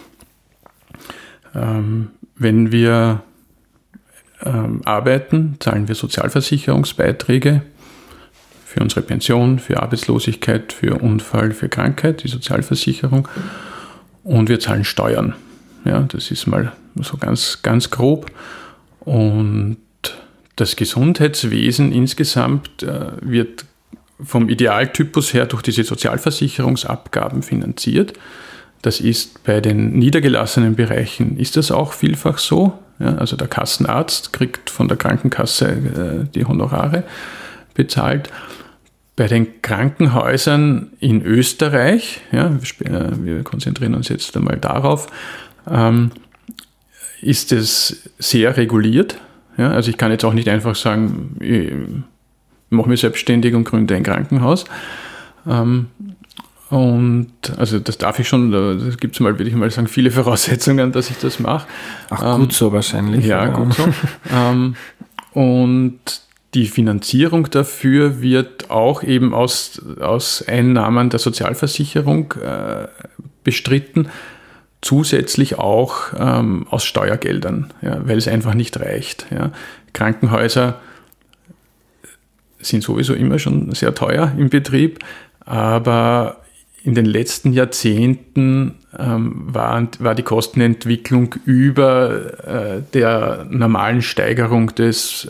Ähm, wenn wir ähm, arbeiten, zahlen wir Sozialversicherungsbeiträge für unsere Pension, für Arbeitslosigkeit, für Unfall, für Krankheit, die Sozialversicherung, und wir zahlen Steuern. Ja, das ist mal so ganz, ganz grob. Und das Gesundheitswesen insgesamt äh, wird vom Idealtypus her durch diese Sozialversicherungsabgaben finanziert. Das ist bei den niedergelassenen Bereichen, ist das auch vielfach so. Ja, also der Kassenarzt kriegt von der Krankenkasse äh, die Honorare bezahlt. Bei den Krankenhäusern in Österreich, ja, wir, wir konzentrieren uns jetzt einmal darauf, ähm, ist es sehr reguliert. Ja, also ich kann jetzt auch nicht einfach sagen, ich mache mich selbstständig und gründe ein Krankenhaus. Ähm, und also das darf ich schon, da gibt es mal, würde ich mal sagen, viele Voraussetzungen, dass ich das mache. Ach, gut ähm, so wahrscheinlich. Ja, gut so. ähm, und die Finanzierung dafür wird auch eben aus, aus Einnahmen der Sozialversicherung äh, bestritten, zusätzlich auch ähm, aus Steuergeldern, ja, weil es einfach nicht reicht. Ja. Krankenhäuser sind sowieso immer schon sehr teuer im Betrieb, aber in den letzten Jahrzehnten ähm, war, war die Kostenentwicklung über äh, der normalen Steigerung des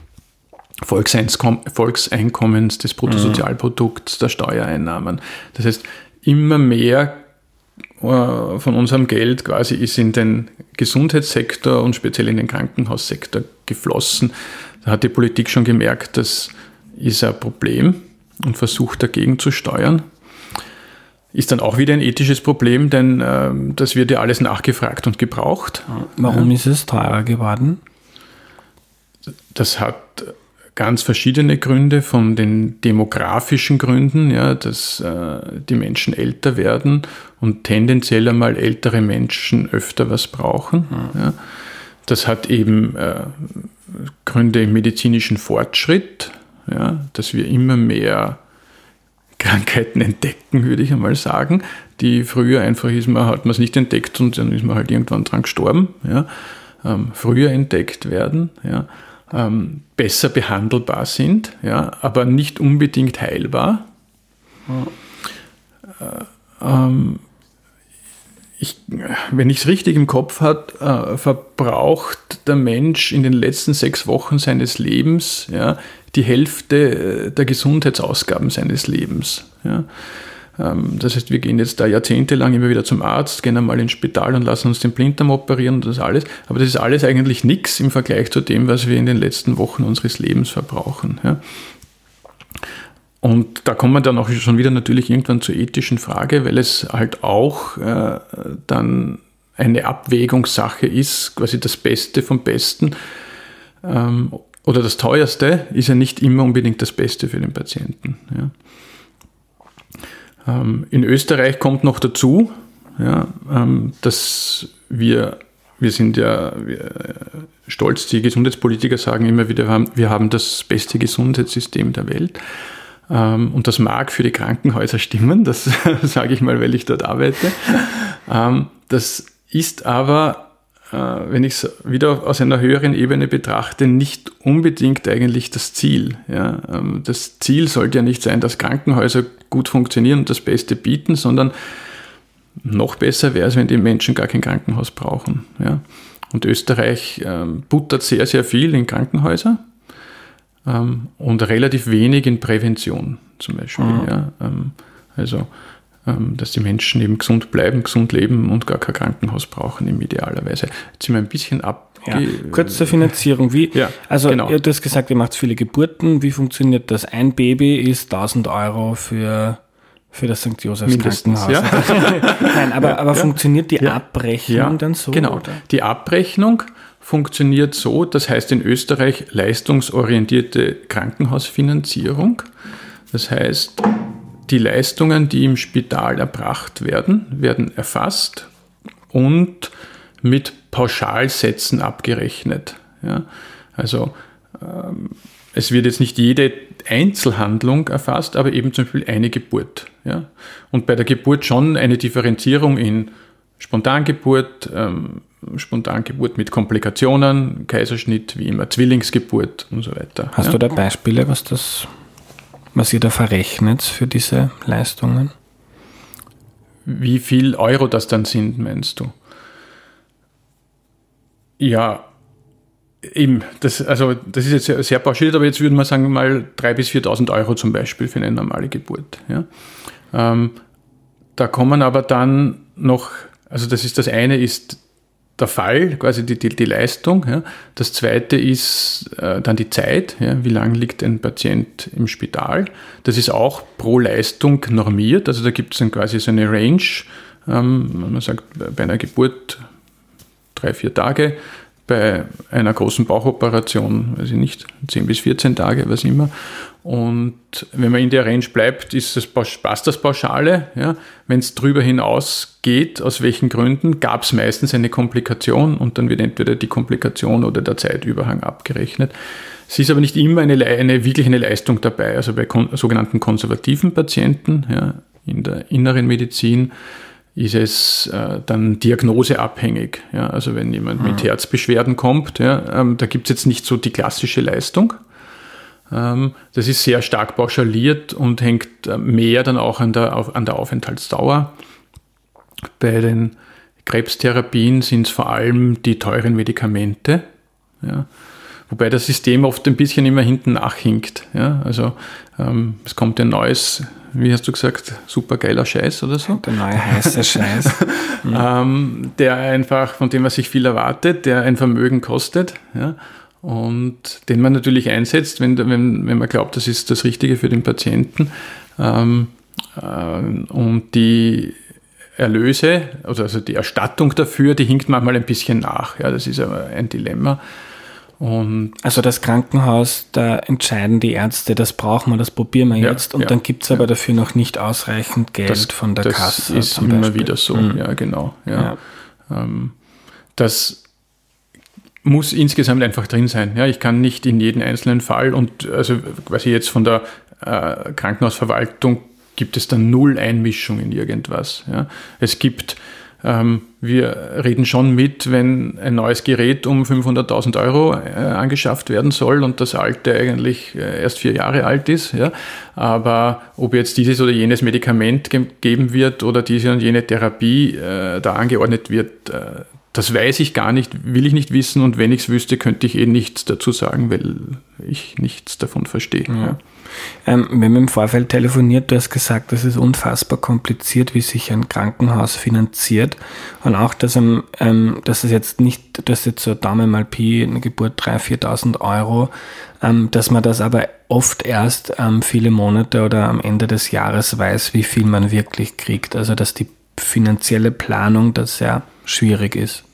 Volkseinkommens, des Bruttosozialprodukts, der Steuereinnahmen. Das heißt, immer mehr von unserem Geld quasi ist in den Gesundheitssektor und speziell in den Krankenhaussektor geflossen. Da hat die Politik schon gemerkt, das ist ein Problem und versucht dagegen zu steuern. Ist dann auch wieder ein ethisches Problem, denn äh, das wird ja alles nachgefragt und gebraucht. Warum ja. ist es teurer geworden? Das hat ganz verschiedene Gründe, von den demografischen Gründen, ja, dass äh, die Menschen älter werden und tendenziell einmal ältere Menschen öfter was brauchen. Mhm. Ja. Das hat eben äh, Gründe im medizinischen Fortschritt, ja, dass wir immer mehr Krankheiten entdecken, würde ich einmal sagen, die früher einfach ist man, hat man es nicht entdeckt und dann ist man halt irgendwann dran gestorben. Ja. Ähm, früher entdeckt werden, ja. Ähm, besser behandelbar sind, ja, aber nicht unbedingt heilbar. Ja. Äh, ähm, ich, wenn ich es richtig im Kopf habe, äh, verbraucht der Mensch in den letzten sechs Wochen seines Lebens, ja, die Hälfte der Gesundheitsausgaben seines Lebens. Ja. Ähm, das heißt, wir gehen jetzt da jahrzehntelang immer wieder zum Arzt, gehen einmal ins Spital und lassen uns den Blinddarm operieren und das alles. Aber das ist alles eigentlich nichts im Vergleich zu dem, was wir in den letzten Wochen unseres Lebens verbrauchen. Ja. Und da kommt man dann auch schon wieder natürlich irgendwann zur ethischen Frage, weil es halt auch äh, dann eine Abwägungssache ist, quasi das Beste vom Besten. Ähm, oder das Teuerste ist ja nicht immer unbedingt das Beste für den Patienten. Ja. In Österreich kommt noch dazu, ja, dass wir, wir sind ja wir, stolz, die Gesundheitspolitiker sagen immer wieder, wir haben das beste Gesundheitssystem der Welt. Und das mag für die Krankenhäuser stimmen, das sage ich mal, weil ich dort arbeite. Das ist aber, wenn ich es wieder aus einer höheren Ebene betrachte, nicht unbedingt eigentlich das Ziel. Ja. Das Ziel sollte ja nicht sein, dass Krankenhäuser gut funktionieren und das Beste bieten, sondern noch besser wäre es, wenn die Menschen gar kein Krankenhaus brauchen. Ja. Und Österreich ähm, buttert sehr, sehr viel in Krankenhäuser ähm, und relativ wenig in Prävention zum Beispiel. Mhm. Ja. Ähm, also, ähm, dass die Menschen eben gesund bleiben, gesund leben und gar kein Krankenhaus brauchen, im idealerweise. Jetzt sind wir ein bisschen ab. Ja, kurz zur Finanzierung. Wie, ja, also, genau. Du hast gesagt, ihr macht viele Geburten. Wie funktioniert das? Ein Baby ist tausend Euro für, für das Sankt Josephs Mindestens, Krankenhaus. Ja. Nein, aber, aber ja. funktioniert die ja. Abrechnung ja. dann so? Genau. Oder? Die Abrechnung funktioniert so, das heißt in Österreich leistungsorientierte Krankenhausfinanzierung. Das heißt, die Leistungen, die im Spital erbracht werden, werden erfasst und mit Pauschalsätzen abgerechnet. Ja, also ähm, es wird jetzt nicht jede Einzelhandlung erfasst, aber eben zum Beispiel eine Geburt. Ja? Und bei der Geburt schon eine Differenzierung in Spontangeburt, ähm, Spontangeburt mit Komplikationen, Kaiserschnitt, wie immer, Zwillingsgeburt und so weiter. Hast ja? du da Beispiele, was das, was ihr da verrechnet für diese Leistungen? Wie viel Euro das dann sind, meinst du? Ja, eben, das, also das ist jetzt sehr, sehr pauschaliert, aber jetzt würden wir sagen mal dreitausend bis viertausend Euro zum Beispiel für eine normale Geburt. Ja. Ähm, da kommen aber dann noch, also das ist das eine ist der Fall, quasi die, die, die Leistung. Ja. Das zweite ist äh, dann die Zeit, ja. Wie lange liegt ein Patient im Spital. Das ist auch pro Leistung normiert, also da gibt es dann quasi so eine Range, ähm, man sagt bei einer Geburt drei, vier Tage, bei einer großen Bauchoperation, weiß ich nicht, zehn bis vierzehn Tage, was immer. Und wenn man in der Range bleibt, ist das, passt das Pauschale. Ja. Wenn es drüber hinaus geht, aus welchen Gründen, gab es meistens eine Komplikation und dann wird entweder die Komplikation oder der Zeitüberhang abgerechnet. Es ist aber nicht immer eine, eine wirklich eine Leistung dabei. Also bei kon- sogenannten konservativen Patienten, ja, in der inneren Medizin, ist es äh, dann diagnoseabhängig. Ja? Also wenn jemand mhm. mit Herzbeschwerden kommt, ja, ähm, da gibt es jetzt nicht so die klassische Leistung. Ähm, das ist sehr stark pauschaliert und hängt äh, mehr dann auch an der, auf, an der Aufenthaltsdauer. Bei den Krebstherapien sind es vor allem die teuren Medikamente, ja? Wobei das System oft ein bisschen immer hinten nachhinkt. Ja? Also ähm, es kommt ein neues, wie hast du gesagt, super geiler Scheiß oder so. Der neue heiße Scheiß. mhm. ähm, der einfach, von dem man sich viel erwartet, der ein Vermögen kostet, ja? Und den man natürlich einsetzt, wenn, wenn, wenn man glaubt, das ist das Richtige für den Patienten. Ähm, äh, und die Erlöse, also die Erstattung dafür, die hinkt manchmal ein bisschen nach. Ja? Das ist aber ein Dilemma. Und also das Krankenhaus, da entscheiden die Ärzte, das brauchen wir, das probieren wir jetzt. Ja, und ja, dann gibt es aber ja. dafür noch nicht ausreichend Geld das, von der das Kasse. Das ist immer Beispiel. wieder so, mhm. ja genau. Ja. Ja. Ähm, das muss insgesamt einfach drin sein. Ja, ich kann nicht in jeden einzelnen Fall und also quasi jetzt von der äh, Krankenhausverwaltung gibt es dann null Einmischung in irgendwas. Ja. Es gibt Ähm, wir reden schon mit, wenn ein neues Gerät um fünfhunderttausend Euro äh, angeschafft werden soll und das alte eigentlich äh, erst vier Jahre alt ist. Ja? Aber ob jetzt dieses oder jenes Medikament gegeben wird oder diese und jene Therapie äh, da angeordnet wird, äh, das weiß ich gar nicht, will ich nicht wissen und wenn ich es wüsste, könnte ich eh nichts dazu sagen, weil ich nichts davon verstehe. Ja. Ja. Ähm, wir haben im Vorfeld telefoniert, du hast gesagt, das ist unfassbar kompliziert, wie sich ein Krankenhaus finanziert und auch, dass, ähm, dass es jetzt nicht, dass jetzt so Daumen mal Pi, eine Geburt dreitausend, viertausend Euro, ähm, dass man das aber oft erst ähm, viele Monate oder am Ende des Jahres weiß, wie viel man wirklich kriegt, also dass die finanzielle Planung das sehr schwierig ist.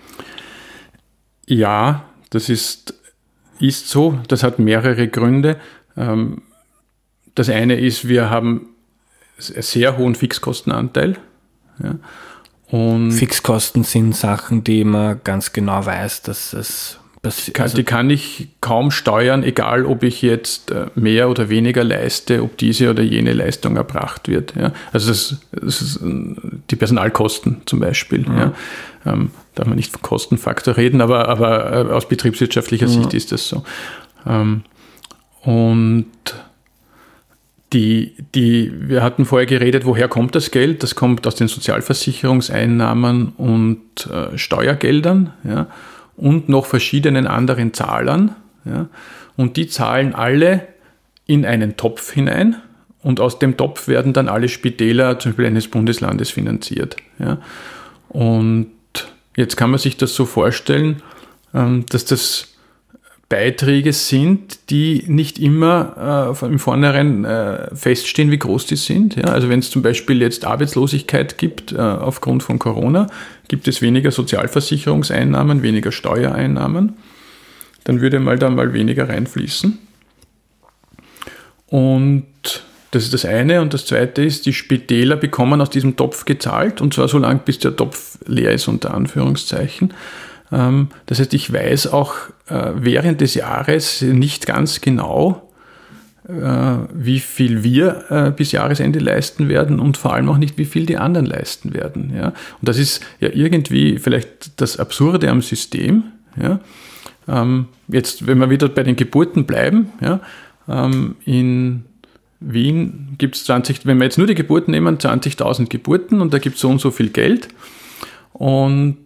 Ja, das ist, ist so, das hat mehrere Gründe. Ähm, Das eine ist, wir haben einen sehr hohen Fixkostenanteil. Ja. Und Fixkosten sind Sachen, die man ganz genau weiß, dass es passiert. Also die kann ich kaum steuern, egal ob ich jetzt mehr oder weniger leiste, ob diese oder jene Leistung erbracht wird. Ja. Also das, das ist die Personalkosten zum Beispiel. Mhm. Ja. Ähm, darf man nicht von Kostenfaktor reden, aber, aber aus betriebswirtschaftlicher mhm. Sicht ist das so. Ähm, und die, die, wir hatten vorher geredet, woher kommt das Geld? Das kommt aus den Sozialversicherungseinnahmen und äh, Steuergeldern, ja, und noch verschiedenen anderen Zahlern. Ja, und die zahlen alle in einen Topf hinein und aus dem Topf werden dann alle Spitäler zum Beispiel eines Bundeslandes finanziert. Ja. Und jetzt kann man sich das so vorstellen, ähm, dass das Beiträge sind, die nicht immer äh, im Vornherein äh, feststehen, wie groß die sind. Ja? Also wenn es zum Beispiel jetzt Arbeitslosigkeit gibt äh, aufgrund von Corona, gibt es weniger Sozialversicherungseinnahmen, weniger Steuereinnahmen, dann würde mal da mal weniger reinfließen. Und das ist das eine. Und das zweite ist, die Spitäler bekommen aus diesem Topf gezahlt, und zwar so lange, bis der Topf leer ist, unter Anführungszeichen. Das heißt, ich weiß auch während des Jahres nicht ganz genau, wie viel wir bis Jahresende leisten werden und vor allem auch nicht, wie viel die anderen leisten werden. Ja. Und das ist ja irgendwie vielleicht das Absurde am System. Ja. Jetzt, wenn wir wieder bei den Geburten bleiben, ja, in Wien gibt es zwanzig, wenn wir jetzt nur die Geburten nehmen, zwanzigtausend Geburten und da gibt es so und so viel Geld. Und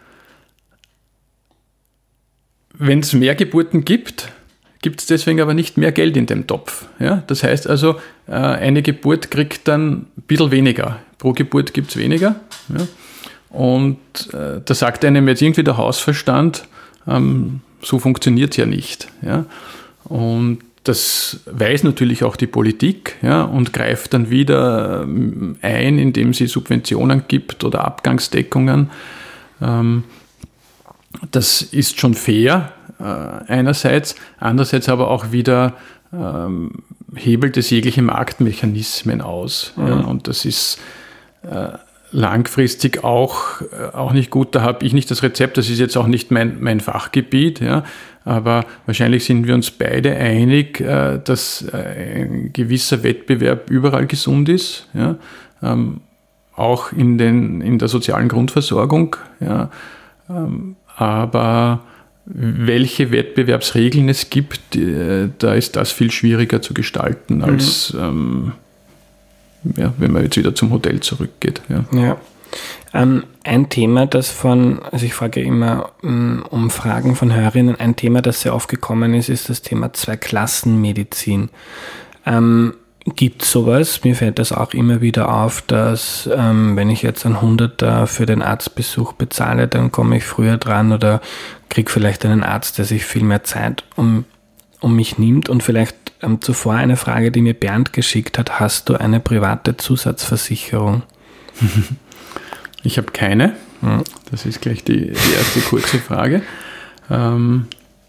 wenn es mehr Geburten gibt, gibt es deswegen aber nicht mehr Geld in dem Topf. Ja? Das heißt also, eine Geburt kriegt dann ein bisschen weniger. Pro Geburt gibt es weniger. Ja? Und äh, da sagt einem jetzt irgendwie der Hausverstand, ähm, so funktioniert es ja nicht. Ja? Und das weiß natürlich auch die Politik, ja, und greift dann wieder ein, indem sie Subventionen gibt oder Abgangsdeckungen. Ähm, Das ist schon fair, äh, einerseits, andererseits aber auch wieder ähm, hebelt es jegliche Marktmechanismen aus. Mhm. Ja, und das ist äh, langfristig auch, äh, auch nicht gut. Da habe ich nicht das Rezept, das ist jetzt auch nicht mein, mein Fachgebiet, ja, aber wahrscheinlich sind wir uns beide einig, äh, dass äh, ein gewisser Wettbewerb überall gesund ist, ja, ähm, auch in, den, in der sozialen Grundversorgung, ja, ähm, aber welche Wettbewerbsregeln es gibt, da ist das viel schwieriger zu gestalten, als mhm. ähm, ja, wenn man jetzt wieder zum Hotel zurückgeht. Ja. Ja. Ähm, ein Thema, das von, also ich frage immer um, um Fragen von Hörerinnen, ein Thema, das sehr oft gekommen ist, ist das Thema Zweiklassenmedizin. Ähm, Gibt es sowas? Mir fällt das auch immer wieder auf, dass ähm, wenn ich jetzt ein Hunderter für den Arztbesuch bezahle, dann komme ich früher dran oder kriege vielleicht einen Arzt, der sich viel mehr Zeit um, um mich nimmt. Und vielleicht ähm, zuvor eine Frage, die mir Bernd geschickt hat. Hast du eine private Zusatzversicherung? Ich habe keine. Hm. Das ist gleich die, die erste kurze Frage. Ähm,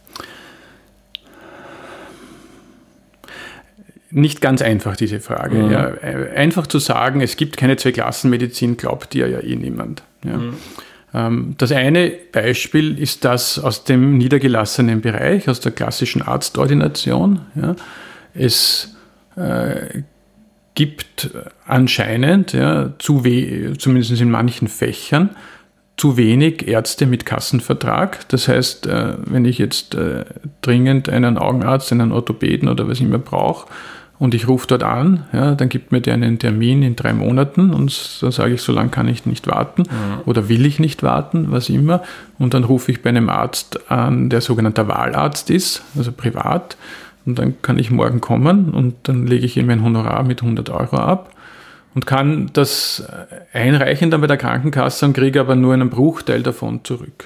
Nicht ganz einfach, diese Frage. Mhm. Ja, einfach zu sagen, es gibt keine Zweiklassenmedizin, glaubt dir ja eh niemand. Ja. Mhm. Ähm, das eine Beispiel ist das aus dem niedergelassenen Bereich, aus der klassischen Arztordination. Ja. Es äh, gibt anscheinend, ja, zu we- zumindest in manchen Fächern, zu wenig Ärzte mit Kassenvertrag. Das heißt, äh, wenn ich jetzt äh, dringend einen Augenarzt, einen Orthopäden oder was immer brauche, und ich rufe dort an, ja, dann gibt mir der einen Termin in drei Monaten und dann sage ich, so lange kann ich nicht warten mhm. oder will ich nicht warten, was immer. Und dann rufe ich bei einem Arzt an, der sogenannter Wahlarzt ist, also privat. Und dann kann ich morgen kommen und dann lege ich ihm mein Honorar mit hundert Euro ab und kann das einreichen dann bei der Krankenkasse und kriege aber nur einen Bruchteil davon zurück.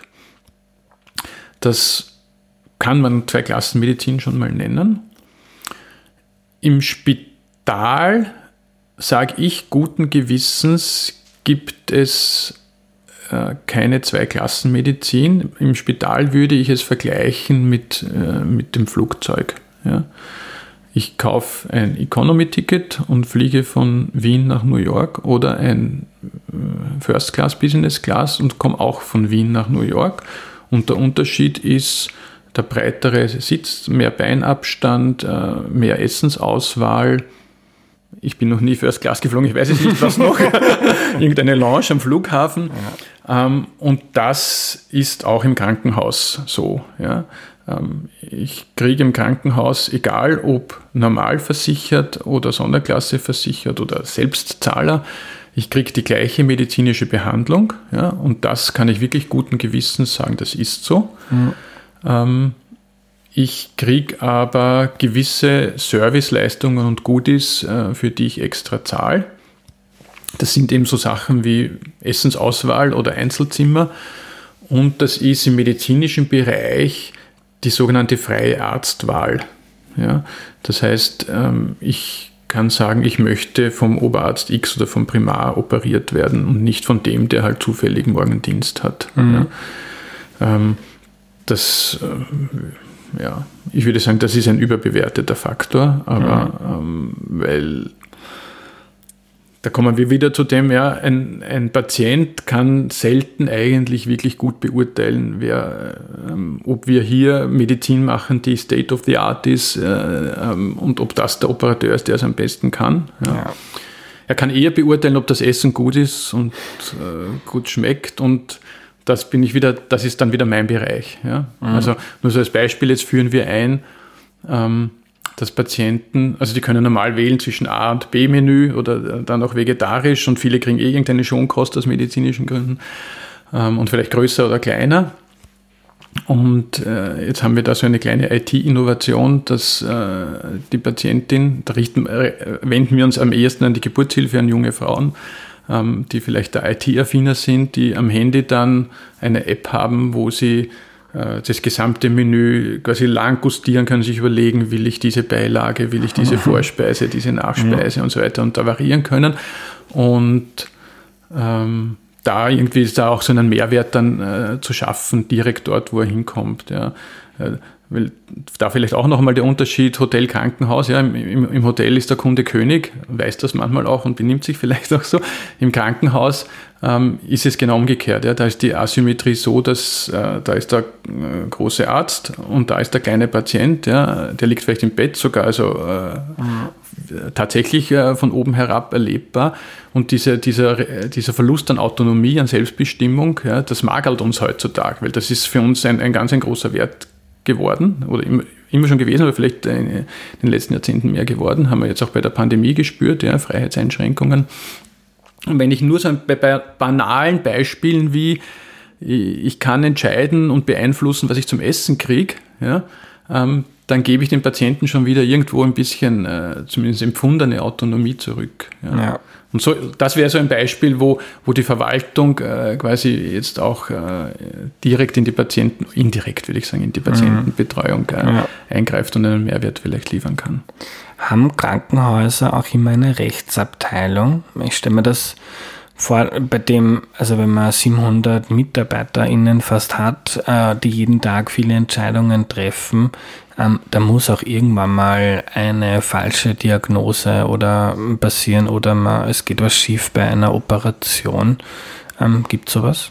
Das kann man Zweiklassenmedizin schon mal nennen. Im Spital, sage ich, guten Gewissens gibt es äh, keine Zweiklassenmedizin. Im Spital würde ich es vergleichen mit, äh, mit dem Flugzeug. Ja. Ich kaufe ein Economy-Ticket und fliege von Wien nach New York oder ein First Class, Business Class und komme auch von Wien nach New York. Und der Unterschied ist der breitere Sitz, mehr Beinabstand, mehr Essensauswahl. Ich bin noch nie First Class geflogen, ich weiß es nicht, was noch. Irgendeine Lounge am Flughafen. Ja. Und das ist auch im Krankenhaus so. Ja. Ich kriege im Krankenhaus, egal ob normal versichert oder Sonderklasse versichert oder Selbstzahler, ich kriege die gleiche medizinische Behandlung. Ja, und das kann ich wirklich guten Gewissens sagen, das ist so. Mhm. Ähm, ich kriege aber gewisse Serviceleistungen und Goodies, äh, für die ich extra zahle. Das sind eben so Sachen wie Essensauswahl oder Einzelzimmer. Und das ist im medizinischen Bereich die sogenannte freie Arztwahl. Ja, das heißt, ich kann sagen, ich möchte vom Oberarzt X oder vom Primar operiert werden und nicht von dem, der halt zufällig morgen Dienst hat. Mhm. Ja, das, ja, ich würde sagen, das ist ein überbewerteter Faktor, aber mhm. weil da kommen wir wieder zu dem, ja, ein, ein Patient kann selten eigentlich wirklich gut beurteilen, wer, ähm, ob wir hier Medizin machen, die State of the Art ist, äh, ähm, und ob das der Operateur ist, der es am besten kann. Ja. Ja. Er kann eher beurteilen, ob das Essen gut ist und äh, gut schmeckt, und das bin ich wieder, das ist dann wieder mein Bereich. Ja. Mhm. Also nur so als Beispiel, jetzt führen wir ein, ähm, dass Patienten, also die können normal wählen zwischen A- und B-Menü oder dann auch vegetarisch, und viele kriegen eh irgendeine Schonkost aus medizinischen Gründen, ähm, und vielleicht größer oder kleiner. Und äh, jetzt haben wir da so eine kleine I T-Innovation, dass äh, die Patientin, da richten, äh, wenden wir uns am ehesten an die Geburtshilfe, an junge Frauen, ähm, die vielleicht da I T-affiner sind, die am Handy dann eine App haben, wo sie das gesamte Menü quasi lang gustieren können, sich überlegen, will ich diese Beilage, will ich diese Vorspeise, diese Nachspeise, ja, und so weiter, und da variieren können. Und ähm, da irgendwie ist da auch so einen Mehrwert dann äh, zu schaffen, direkt dort, wo er hinkommt. Ja. Äh, weil, da vielleicht auch nochmal der Unterschied Hotel, Krankenhaus. Ja. Im, im, Im Hotel ist der Kunde König, weiß das manchmal auch und benimmt sich vielleicht auch so. Im Krankenhaus ähm, ist es genau umgekehrt. Ja. Da ist die Asymmetrie so, dass äh, da ist der äh, große Arzt und da ist der kleine Patient. Ja. Der liegt vielleicht im Bett sogar, also äh, mhm. tatsächlich äh, von oben herab erlebbar. Und diese, dieser, dieser Verlust an Autonomie, an Selbstbestimmung, ja, das magert uns heutzutage, weil das ist für uns ein, ein ganz ein großer Wert geworden oder immer, immer schon gewesen, aber vielleicht in den letzten Jahrzehnten mehr geworden, haben wir jetzt auch bei der Pandemie gespürt, ja, Freiheitseinschränkungen. Und wenn ich nur so bei, bei banalen Beispielen wie ich kann entscheiden und beeinflussen, was ich zum Essen kriege, ja, ähm, dann gebe ich dem Patienten schon wieder irgendwo ein bisschen, äh, zumindest empfundene Autonomie zurück. Ja. Ja. Und so, das wäre so ein Beispiel, wo, wo die Verwaltung äh, quasi jetzt auch äh, direkt in die Patienten, indirekt würde ich sagen, in die Patientenbetreuung äh, ja. eingreift und einen Mehrwert vielleicht liefern kann. Haben Krankenhäuser auch immer eine Rechtsabteilung? Ich stelle mir das vor, bei dem, also wenn man siebenhundert MitarbeiterInnen fast hat, äh, die jeden Tag viele Entscheidungen treffen, ähm, da muss auch irgendwann mal eine falsche Diagnose oder passieren oder man, es geht was schief bei einer Operation. Ähm, gibt es sowas?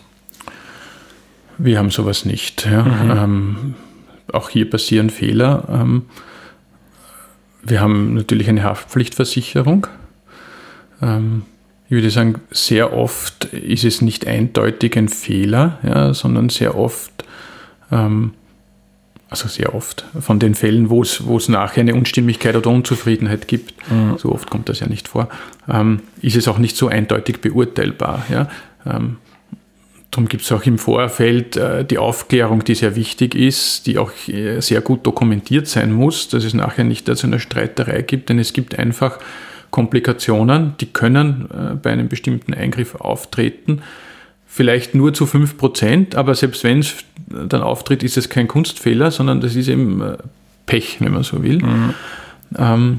Wir haben sowas nicht. Ja. Mhm. Ähm, auch hier passieren Fehler. Ähm, wir haben natürlich eine Haftpflichtversicherung. Ähm, Ich würde sagen, sehr oft ist es nicht eindeutig ein Fehler, ja, sondern sehr oft, ähm, also sehr oft von den Fällen, wo es, wo es nachher eine Unstimmigkeit oder Unzufriedenheit gibt, mhm. so oft kommt das ja nicht vor, ähm, ist es auch nicht so eindeutig beurteilbar. Ja. Ähm, darum gibt es auch im Vorfeld äh, die Aufklärung, die sehr wichtig ist, die auch äh, sehr gut dokumentiert sein muss, dass es nachher nicht zu einer Streiterei gibt, denn es gibt einfach Komplikationen, die können äh, bei einem bestimmten Eingriff auftreten. Vielleicht nur zu fünf Prozent, aber selbst wenn es dann auftritt, ist es kein Kunstfehler, sondern das ist eben äh, Pech, wenn man so will. Mhm. Ähm,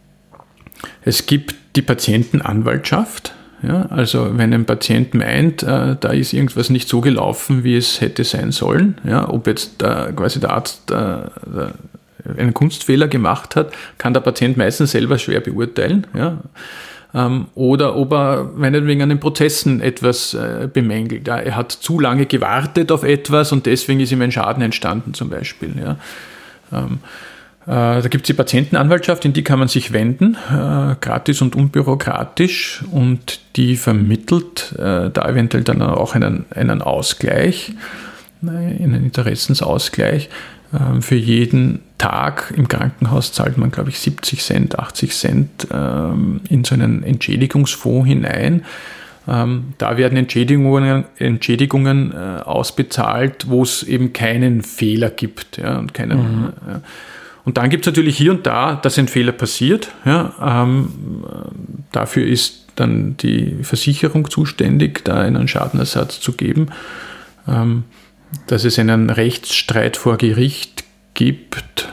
es gibt die Patientenanwaltschaft. Ja, also wenn ein Patient meint, äh, da ist irgendwas nicht so gelaufen, wie es hätte sein sollen, ja, ob jetzt äh, quasi der Arzt äh, der, einen Kunstfehler gemacht hat, kann der Patient meistens selber schwer beurteilen. Ja. Ähm, oder ob er meinetwegen an den Prozessen etwas äh, bemängelt. Ja. Er hat zu lange gewartet auf etwas und deswegen ist ihm ein Schaden entstanden zum Beispiel. Ja. Ähm, äh, da gibt es die Patientenanwaltschaft, in die kann man sich wenden, äh, gratis und unbürokratisch, und die vermittelt äh, da eventuell dann auch einen, einen Ausgleich, einen Interessensausgleich. Ähm, für jeden Tag im Krankenhaus zahlt man, glaube ich, siebzig Cent, achtzig Cent ähm, in so einen Entschädigungsfonds hinein. Ähm, da werden Entschädigungen, Entschädigungen äh, ausbezahlt, wo es eben keinen Fehler gibt. Ja, und, keinen, mhm. äh, und dann gibt es natürlich hier und da, dass ein Fehler passiert. Ja, ähm, dafür ist dann die Versicherung zuständig, da einen Schadenersatz zu geben. Ähm, dass es einen Rechtsstreit vor Gericht gibt,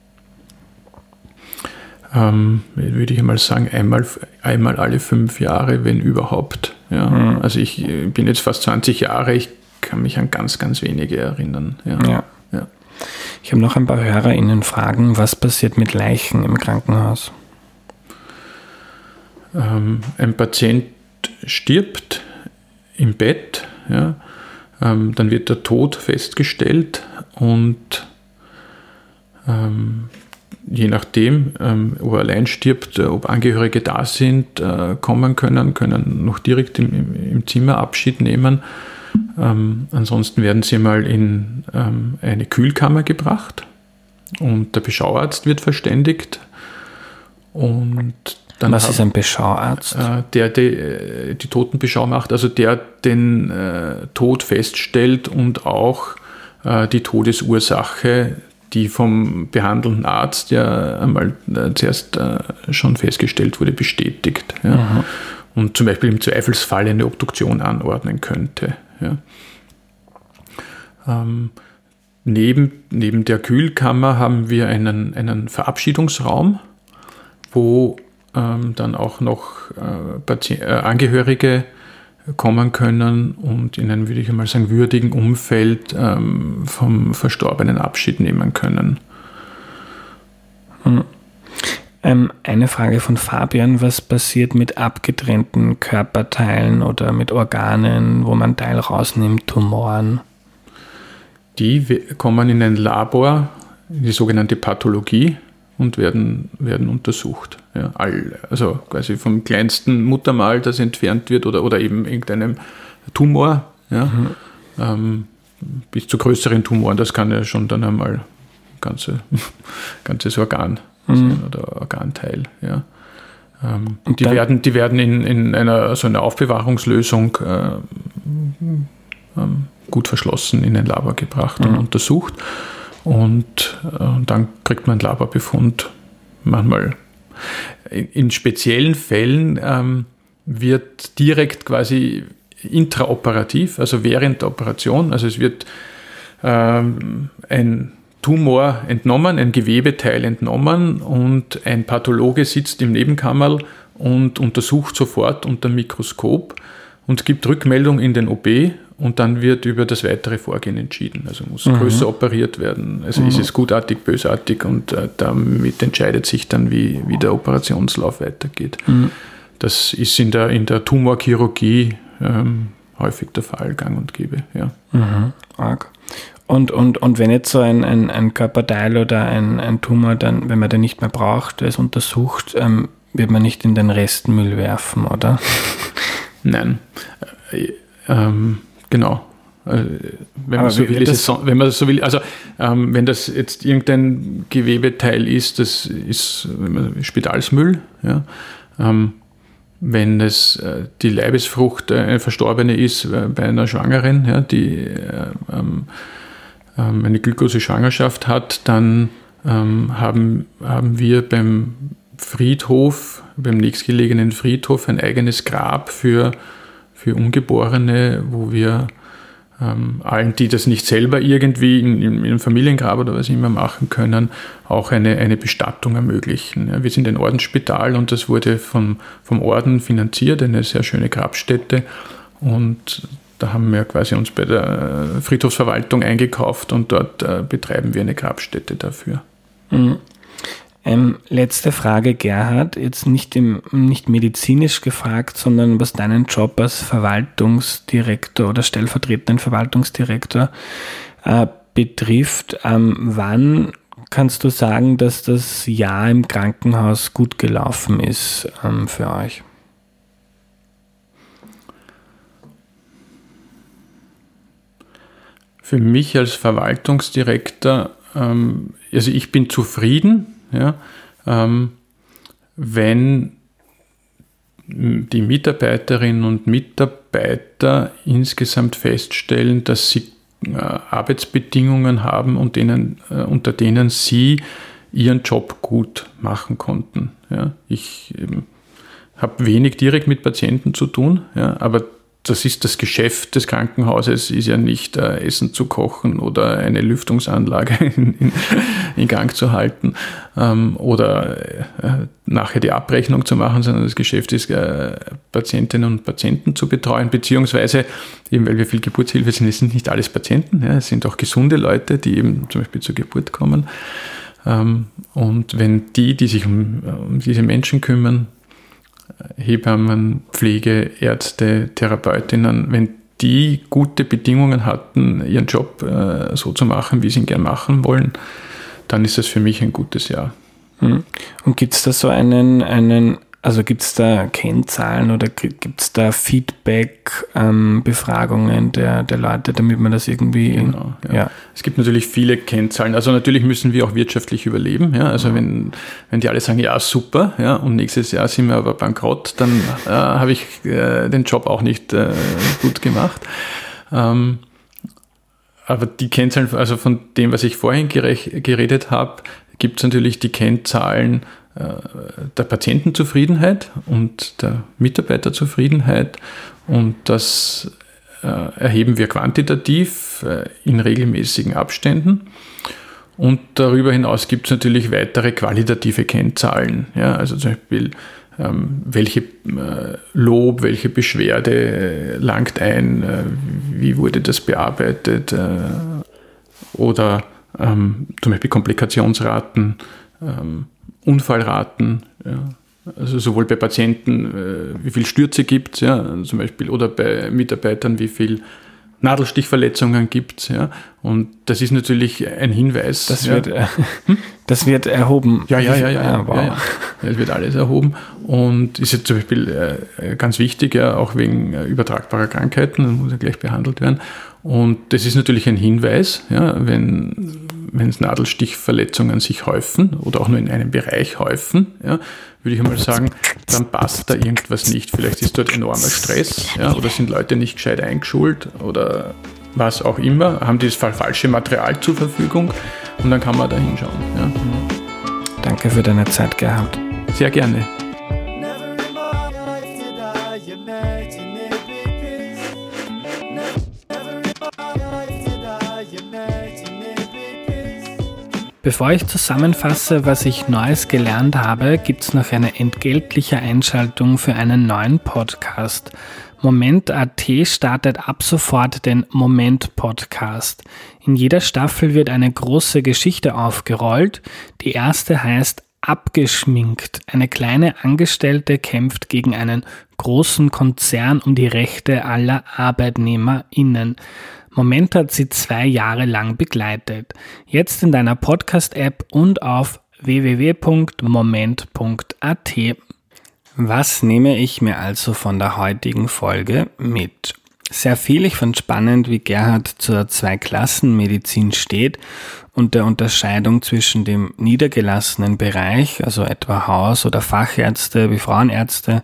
ähm, würde ich mal sagen, einmal, einmal alle fünf Jahre, wenn überhaupt. Ja. Mhm. Also ich bin jetzt fast zwanzig Jahre, ich kann mich an ganz, ganz wenige erinnern. Ja. Ja. Ja. Ich habe noch ein paar HörerInnen fragen, was passiert mit Leichen im Krankenhaus? Ähm, ein Patient stirbt im Bett, ja. Ähm, dann wird der Tod festgestellt und ähm, je nachdem, ähm, ob er allein stirbt, äh, ob Angehörige da sind, äh, kommen können, können noch direkt im, im, im Zimmer Abschied nehmen. Ähm, ansonsten werden sie mal in ähm, eine Kühlkammer gebracht und der Beschauarzt wird verständigt. Und dann Was ist ein Beschauarzt? Äh, der die, die Totenbeschau macht, also der den äh, Tod feststellt und auch äh, die Todesursache, die vom behandelnden Arzt ja einmal äh, zuerst äh, schon festgestellt wurde, bestätigt. Ja. Mhm. Und zum Beispiel im Zweifelsfall eine Obduktion anordnen könnte. Ja. Ähm, neben, neben der Kühlkammer haben wir einen, einen Verabschiedungsraum, wo ähm, dann auch noch äh, Patient, äh, Angehörige kommen können und in einem, würde ich einmal sagen, würdigen Umfeld ähm, vom Verstorbenen Abschied nehmen können. Hm. Ähm, eine Frage von Fabian, was passiert mit abgetrennten Körperteilen oder mit Organen, wo man Teil rausnimmt, Tumoren? Die kommen in ein Labor, in die sogenannte Pathologie, und werden, werden untersucht. Ja, all, also quasi vom kleinsten Muttermal, das entfernt wird, oder, oder eben irgendeinem Tumor, ja, mhm. ähm, bis zu größeren Tumoren, das kann ja schon dann einmal ganze, ganzes Organ mhm. sein oder Organteil. Ja. Ähm, und die werden, die werden in, in einer so einer Aufbewahrungslösung äh, ähm, gut verschlossen in ein Labor gebracht mhm. und untersucht. Und äh, dann kriegt man einen Laborbefund. Manchmal in, in speziellen Fällen ähm, wird direkt quasi intraoperativ, also während der Operation, also es wird ähm, ein Tumor entnommen, ein Gewebeteil entnommen und ein Pathologe sitzt im Nebenkammerl und untersucht sofort unter dem Mikroskop und gibt Rückmeldung in den O B. Und dann wird über das weitere Vorgehen entschieden. Also muss mhm. größer operiert werden. Also mhm. ist es gutartig, bösartig und äh, damit entscheidet sich dann, wie, wie der Operationslauf weitergeht. Mhm. Das ist in der, in der Tumorchirurgie ähm, häufig der Fall, gang und gäbe. Ja. Mhm. Arg. Und, und, und wenn jetzt so ein, ein, ein Körperteil oder ein, ein Tumor, dann, wenn man den nicht mehr braucht, es untersucht, ähm, wird man nicht in den Restmüll werfen, oder? Nein. Äh, ähm, Genau. Wenn man, so will, ist es, wenn man so will, also ähm, wenn das jetzt irgendein Gewebeteil ist, das ist Spitalsmüll. Ja. Ähm, wenn es äh, die Leibesfrucht äh, eine Verstorbene ist äh, bei einer Schwangeren, ja, die äh, ähm, eine Glykose-Schwangerschaft hat, dann ähm, haben, haben wir beim Friedhof, beim nächstgelegenen Friedhof ein eigenes Grab für für Ungeborene, wo wir ähm, allen, die das nicht selber irgendwie in, in, in einem Familiengrab oder was immer machen können, auch eine, eine Bestattung ermöglichen. Ja, wir sind ein Ordensspital und das wurde vom, vom Orden finanziert, eine sehr schöne Grabstätte, und da haben wir quasi uns bei der Friedhofsverwaltung eingekauft und dort äh, betreiben wir eine Grabstätte dafür. Mhm. Ähm, letzte Frage, Gerhard, jetzt nicht, im, nicht medizinisch gefragt, sondern was deinen Job als Verwaltungsdirektor oder stellvertretenden Verwaltungsdirektor äh, betrifft. Ähm, wann kannst du sagen, dass das Jahr im Krankenhaus gut gelaufen ist ähm, für euch? Für mich als Verwaltungsdirektor ähm, also ich bin zufrieden, ja, ähm, wenn die Mitarbeiterinnen und Mitarbeiter insgesamt feststellen, dass sie äh, Arbeitsbedingungen haben, und denen, äh, unter denen sie ihren Job gut machen konnten. Ja. Ich ähm, habe wenig direkt mit Patienten zu tun, ja, aber das ist das Geschäft des Krankenhauses, ist ja nicht äh, Essen zu kochen oder eine Lüftungsanlage in, in, in Gang zu halten ähm, oder äh, nachher die Abrechnung zu machen, sondern das Geschäft ist, äh, Patientinnen und Patienten zu betreuen, beziehungsweise, eben weil wir viel Geburtshilfe sind, es sind nicht alles Patienten, ja, es sind auch gesunde Leute, die eben zum Beispiel zur Geburt kommen. Ähm, und wenn die, die sich um, um diese Menschen kümmern, Hebammen, Pflege, Ärzte, Therapeutinnen, wenn die gute Bedingungen hatten, ihren Job äh, so zu machen, wie sie ihn gern machen wollen, dann ist das für mich ein gutes Jahr. Und gibt es da so einen, einen also gibt es da Kennzahlen oder gibt es da Feedback-Befragungen ähm, der, der Leute, damit man das irgendwie... Genau, ja. Ja. Es gibt natürlich viele Kennzahlen. Also natürlich müssen wir auch wirtschaftlich überleben. Ja? Also mhm. wenn, wenn die alle sagen, ja super, ja, und nächstes Jahr sind wir aber bankrott, dann äh, habe ich äh, den Job auch nicht äh, gut gemacht. Ähm, aber die Kennzahlen, also von dem, was ich vorhin gerech- geredet habe, gibt es natürlich die Kennzahlen der Patientenzufriedenheit und der Mitarbeiterzufriedenheit, und das äh, erheben wir quantitativ äh, in regelmäßigen Abständen, und darüber hinaus gibt es natürlich weitere qualitative Kennzahlen, ja, also zum Beispiel ähm, welche äh, Lob, welche Beschwerde äh, langt ein, äh, wie wurde das bearbeitet, äh, oder ähm, zum Beispiel Komplikationsraten, ähm, Unfallraten, ja, also sowohl bei Patienten, äh, wie viel Stürze gibt es, ja, zum Beispiel, oder bei Mitarbeitern, wie viel Nadelstichverletzungen gibt es. Ja, und das ist natürlich ein Hinweis. Das, ja. wird, äh, das wird erhoben. Ja, ja, ja, ja. ja, wow. ja, ja. Es wird alles erhoben, und ist jetzt zum Beispiel äh, ganz wichtig, ja, auch wegen äh, übertragbarer Krankheiten, das muss ja gleich behandelt werden. Und das ist natürlich ein Hinweis, ja, wenn wenn es Nadelstichverletzungen sich häufen oder auch nur in einem Bereich häufen, ja, würde ich einmal sagen, dann passt da irgendwas nicht. Vielleicht ist dort enormer Stress, ja, oder sind Leute nicht gescheit eingeschult oder was auch immer, haben die das falsche Material zur Verfügung, und dann kann man da hinschauen. Ja. Danke für deine Zeit, Gerhard. Sehr gerne. Bevor ich zusammenfasse, was ich Neues gelernt habe, gibt es noch eine entgeltliche Einschaltung für einen neuen Podcast. Moment Punkt a t startet ab sofort den Moment-Podcast. In jeder Staffel wird eine große Geschichte aufgerollt. Die erste heißt Abgeschminkt. Eine kleine Angestellte kämpft gegen einen großen Konzern um die Rechte aller ArbeitnehmerInnen. Moment hat sie zwei Jahre lang begleitet. Jetzt in deiner Podcast-App und auf w w w punkt moment punkt a t. Was nehme ich mir also von der heutigen Folge mit? Sehr viel. Ich fand spannend, wie Gerhard zur Zweiklassenmedizin steht und der Unterscheidung zwischen dem niedergelassenen Bereich, also etwa Haus- oder Fachärzte wie Frauenärzte,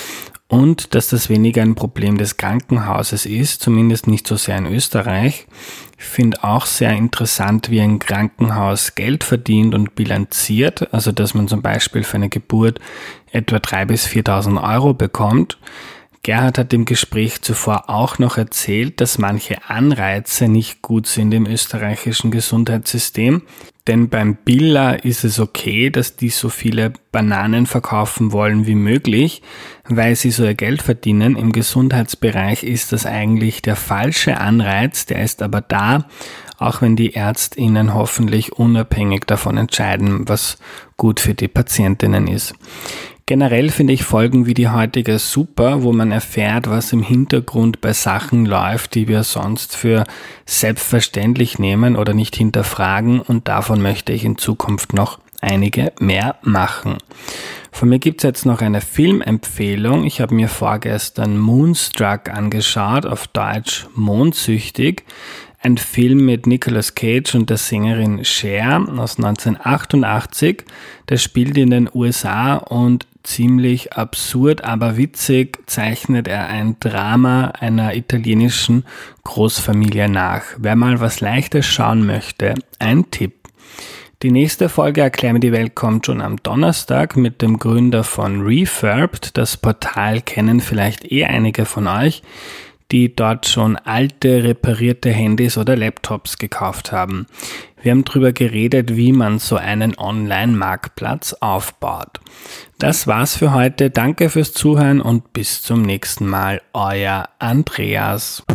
und dass das weniger ein Problem des Krankenhauses ist, zumindest nicht so sehr in Österreich. Ich finde auch sehr interessant, wie ein Krankenhaus Geld verdient und bilanziert, also dass man zum Beispiel für eine Geburt etwa dreitausend bis viertausend Euro bekommt. Gerhard hat im Gespräch zuvor auch noch erzählt, dass manche Anreize nicht gut sind im österreichischen Gesundheitssystem. Denn beim Billa ist es okay, dass die so viele Bananen verkaufen wollen wie möglich, weil sie so ihr Geld verdienen. Im Gesundheitsbereich ist das eigentlich der falsche Anreiz, der ist aber da, auch wenn die ÄrztInnen hoffentlich unabhängig davon entscheiden, was gut für die Patientinnen ist. Generell finde ich Folgen wie die heutige super, wo man erfährt, was im Hintergrund bei Sachen läuft, die wir sonst für selbstverständlich nehmen oder nicht hinterfragen, und davon möchte ich in Zukunft noch einige mehr machen. Von mir gibt es jetzt noch eine Filmempfehlung. Ich habe mir vorgestern Moonstruck angeschaut, auf Deutsch Mondsüchtig. ein Film mit Nicolas Cage und der Sängerin Cher aus neunzehnhundertachtundachtzig. Der spielt in den U S A und ziemlich absurd, aber witzig zeichnet er ein Drama einer italienischen Großfamilie nach. Wer mal was Leichtes schauen möchte, ein Tipp. Die nächste Folge Erklär mir die Welt kommt schon am Donnerstag mit dem Gründer von Refurbed. Das Portal kennen vielleicht eh einige von euch, die dort schon alte, reparierte Handys oder Laptops gekauft haben. Wir haben darüber geredet, wie man so einen Online-Marktplatz aufbaut. Das war's für heute. Danke fürs Zuhören und bis zum nächsten Mal. Euer Andreas.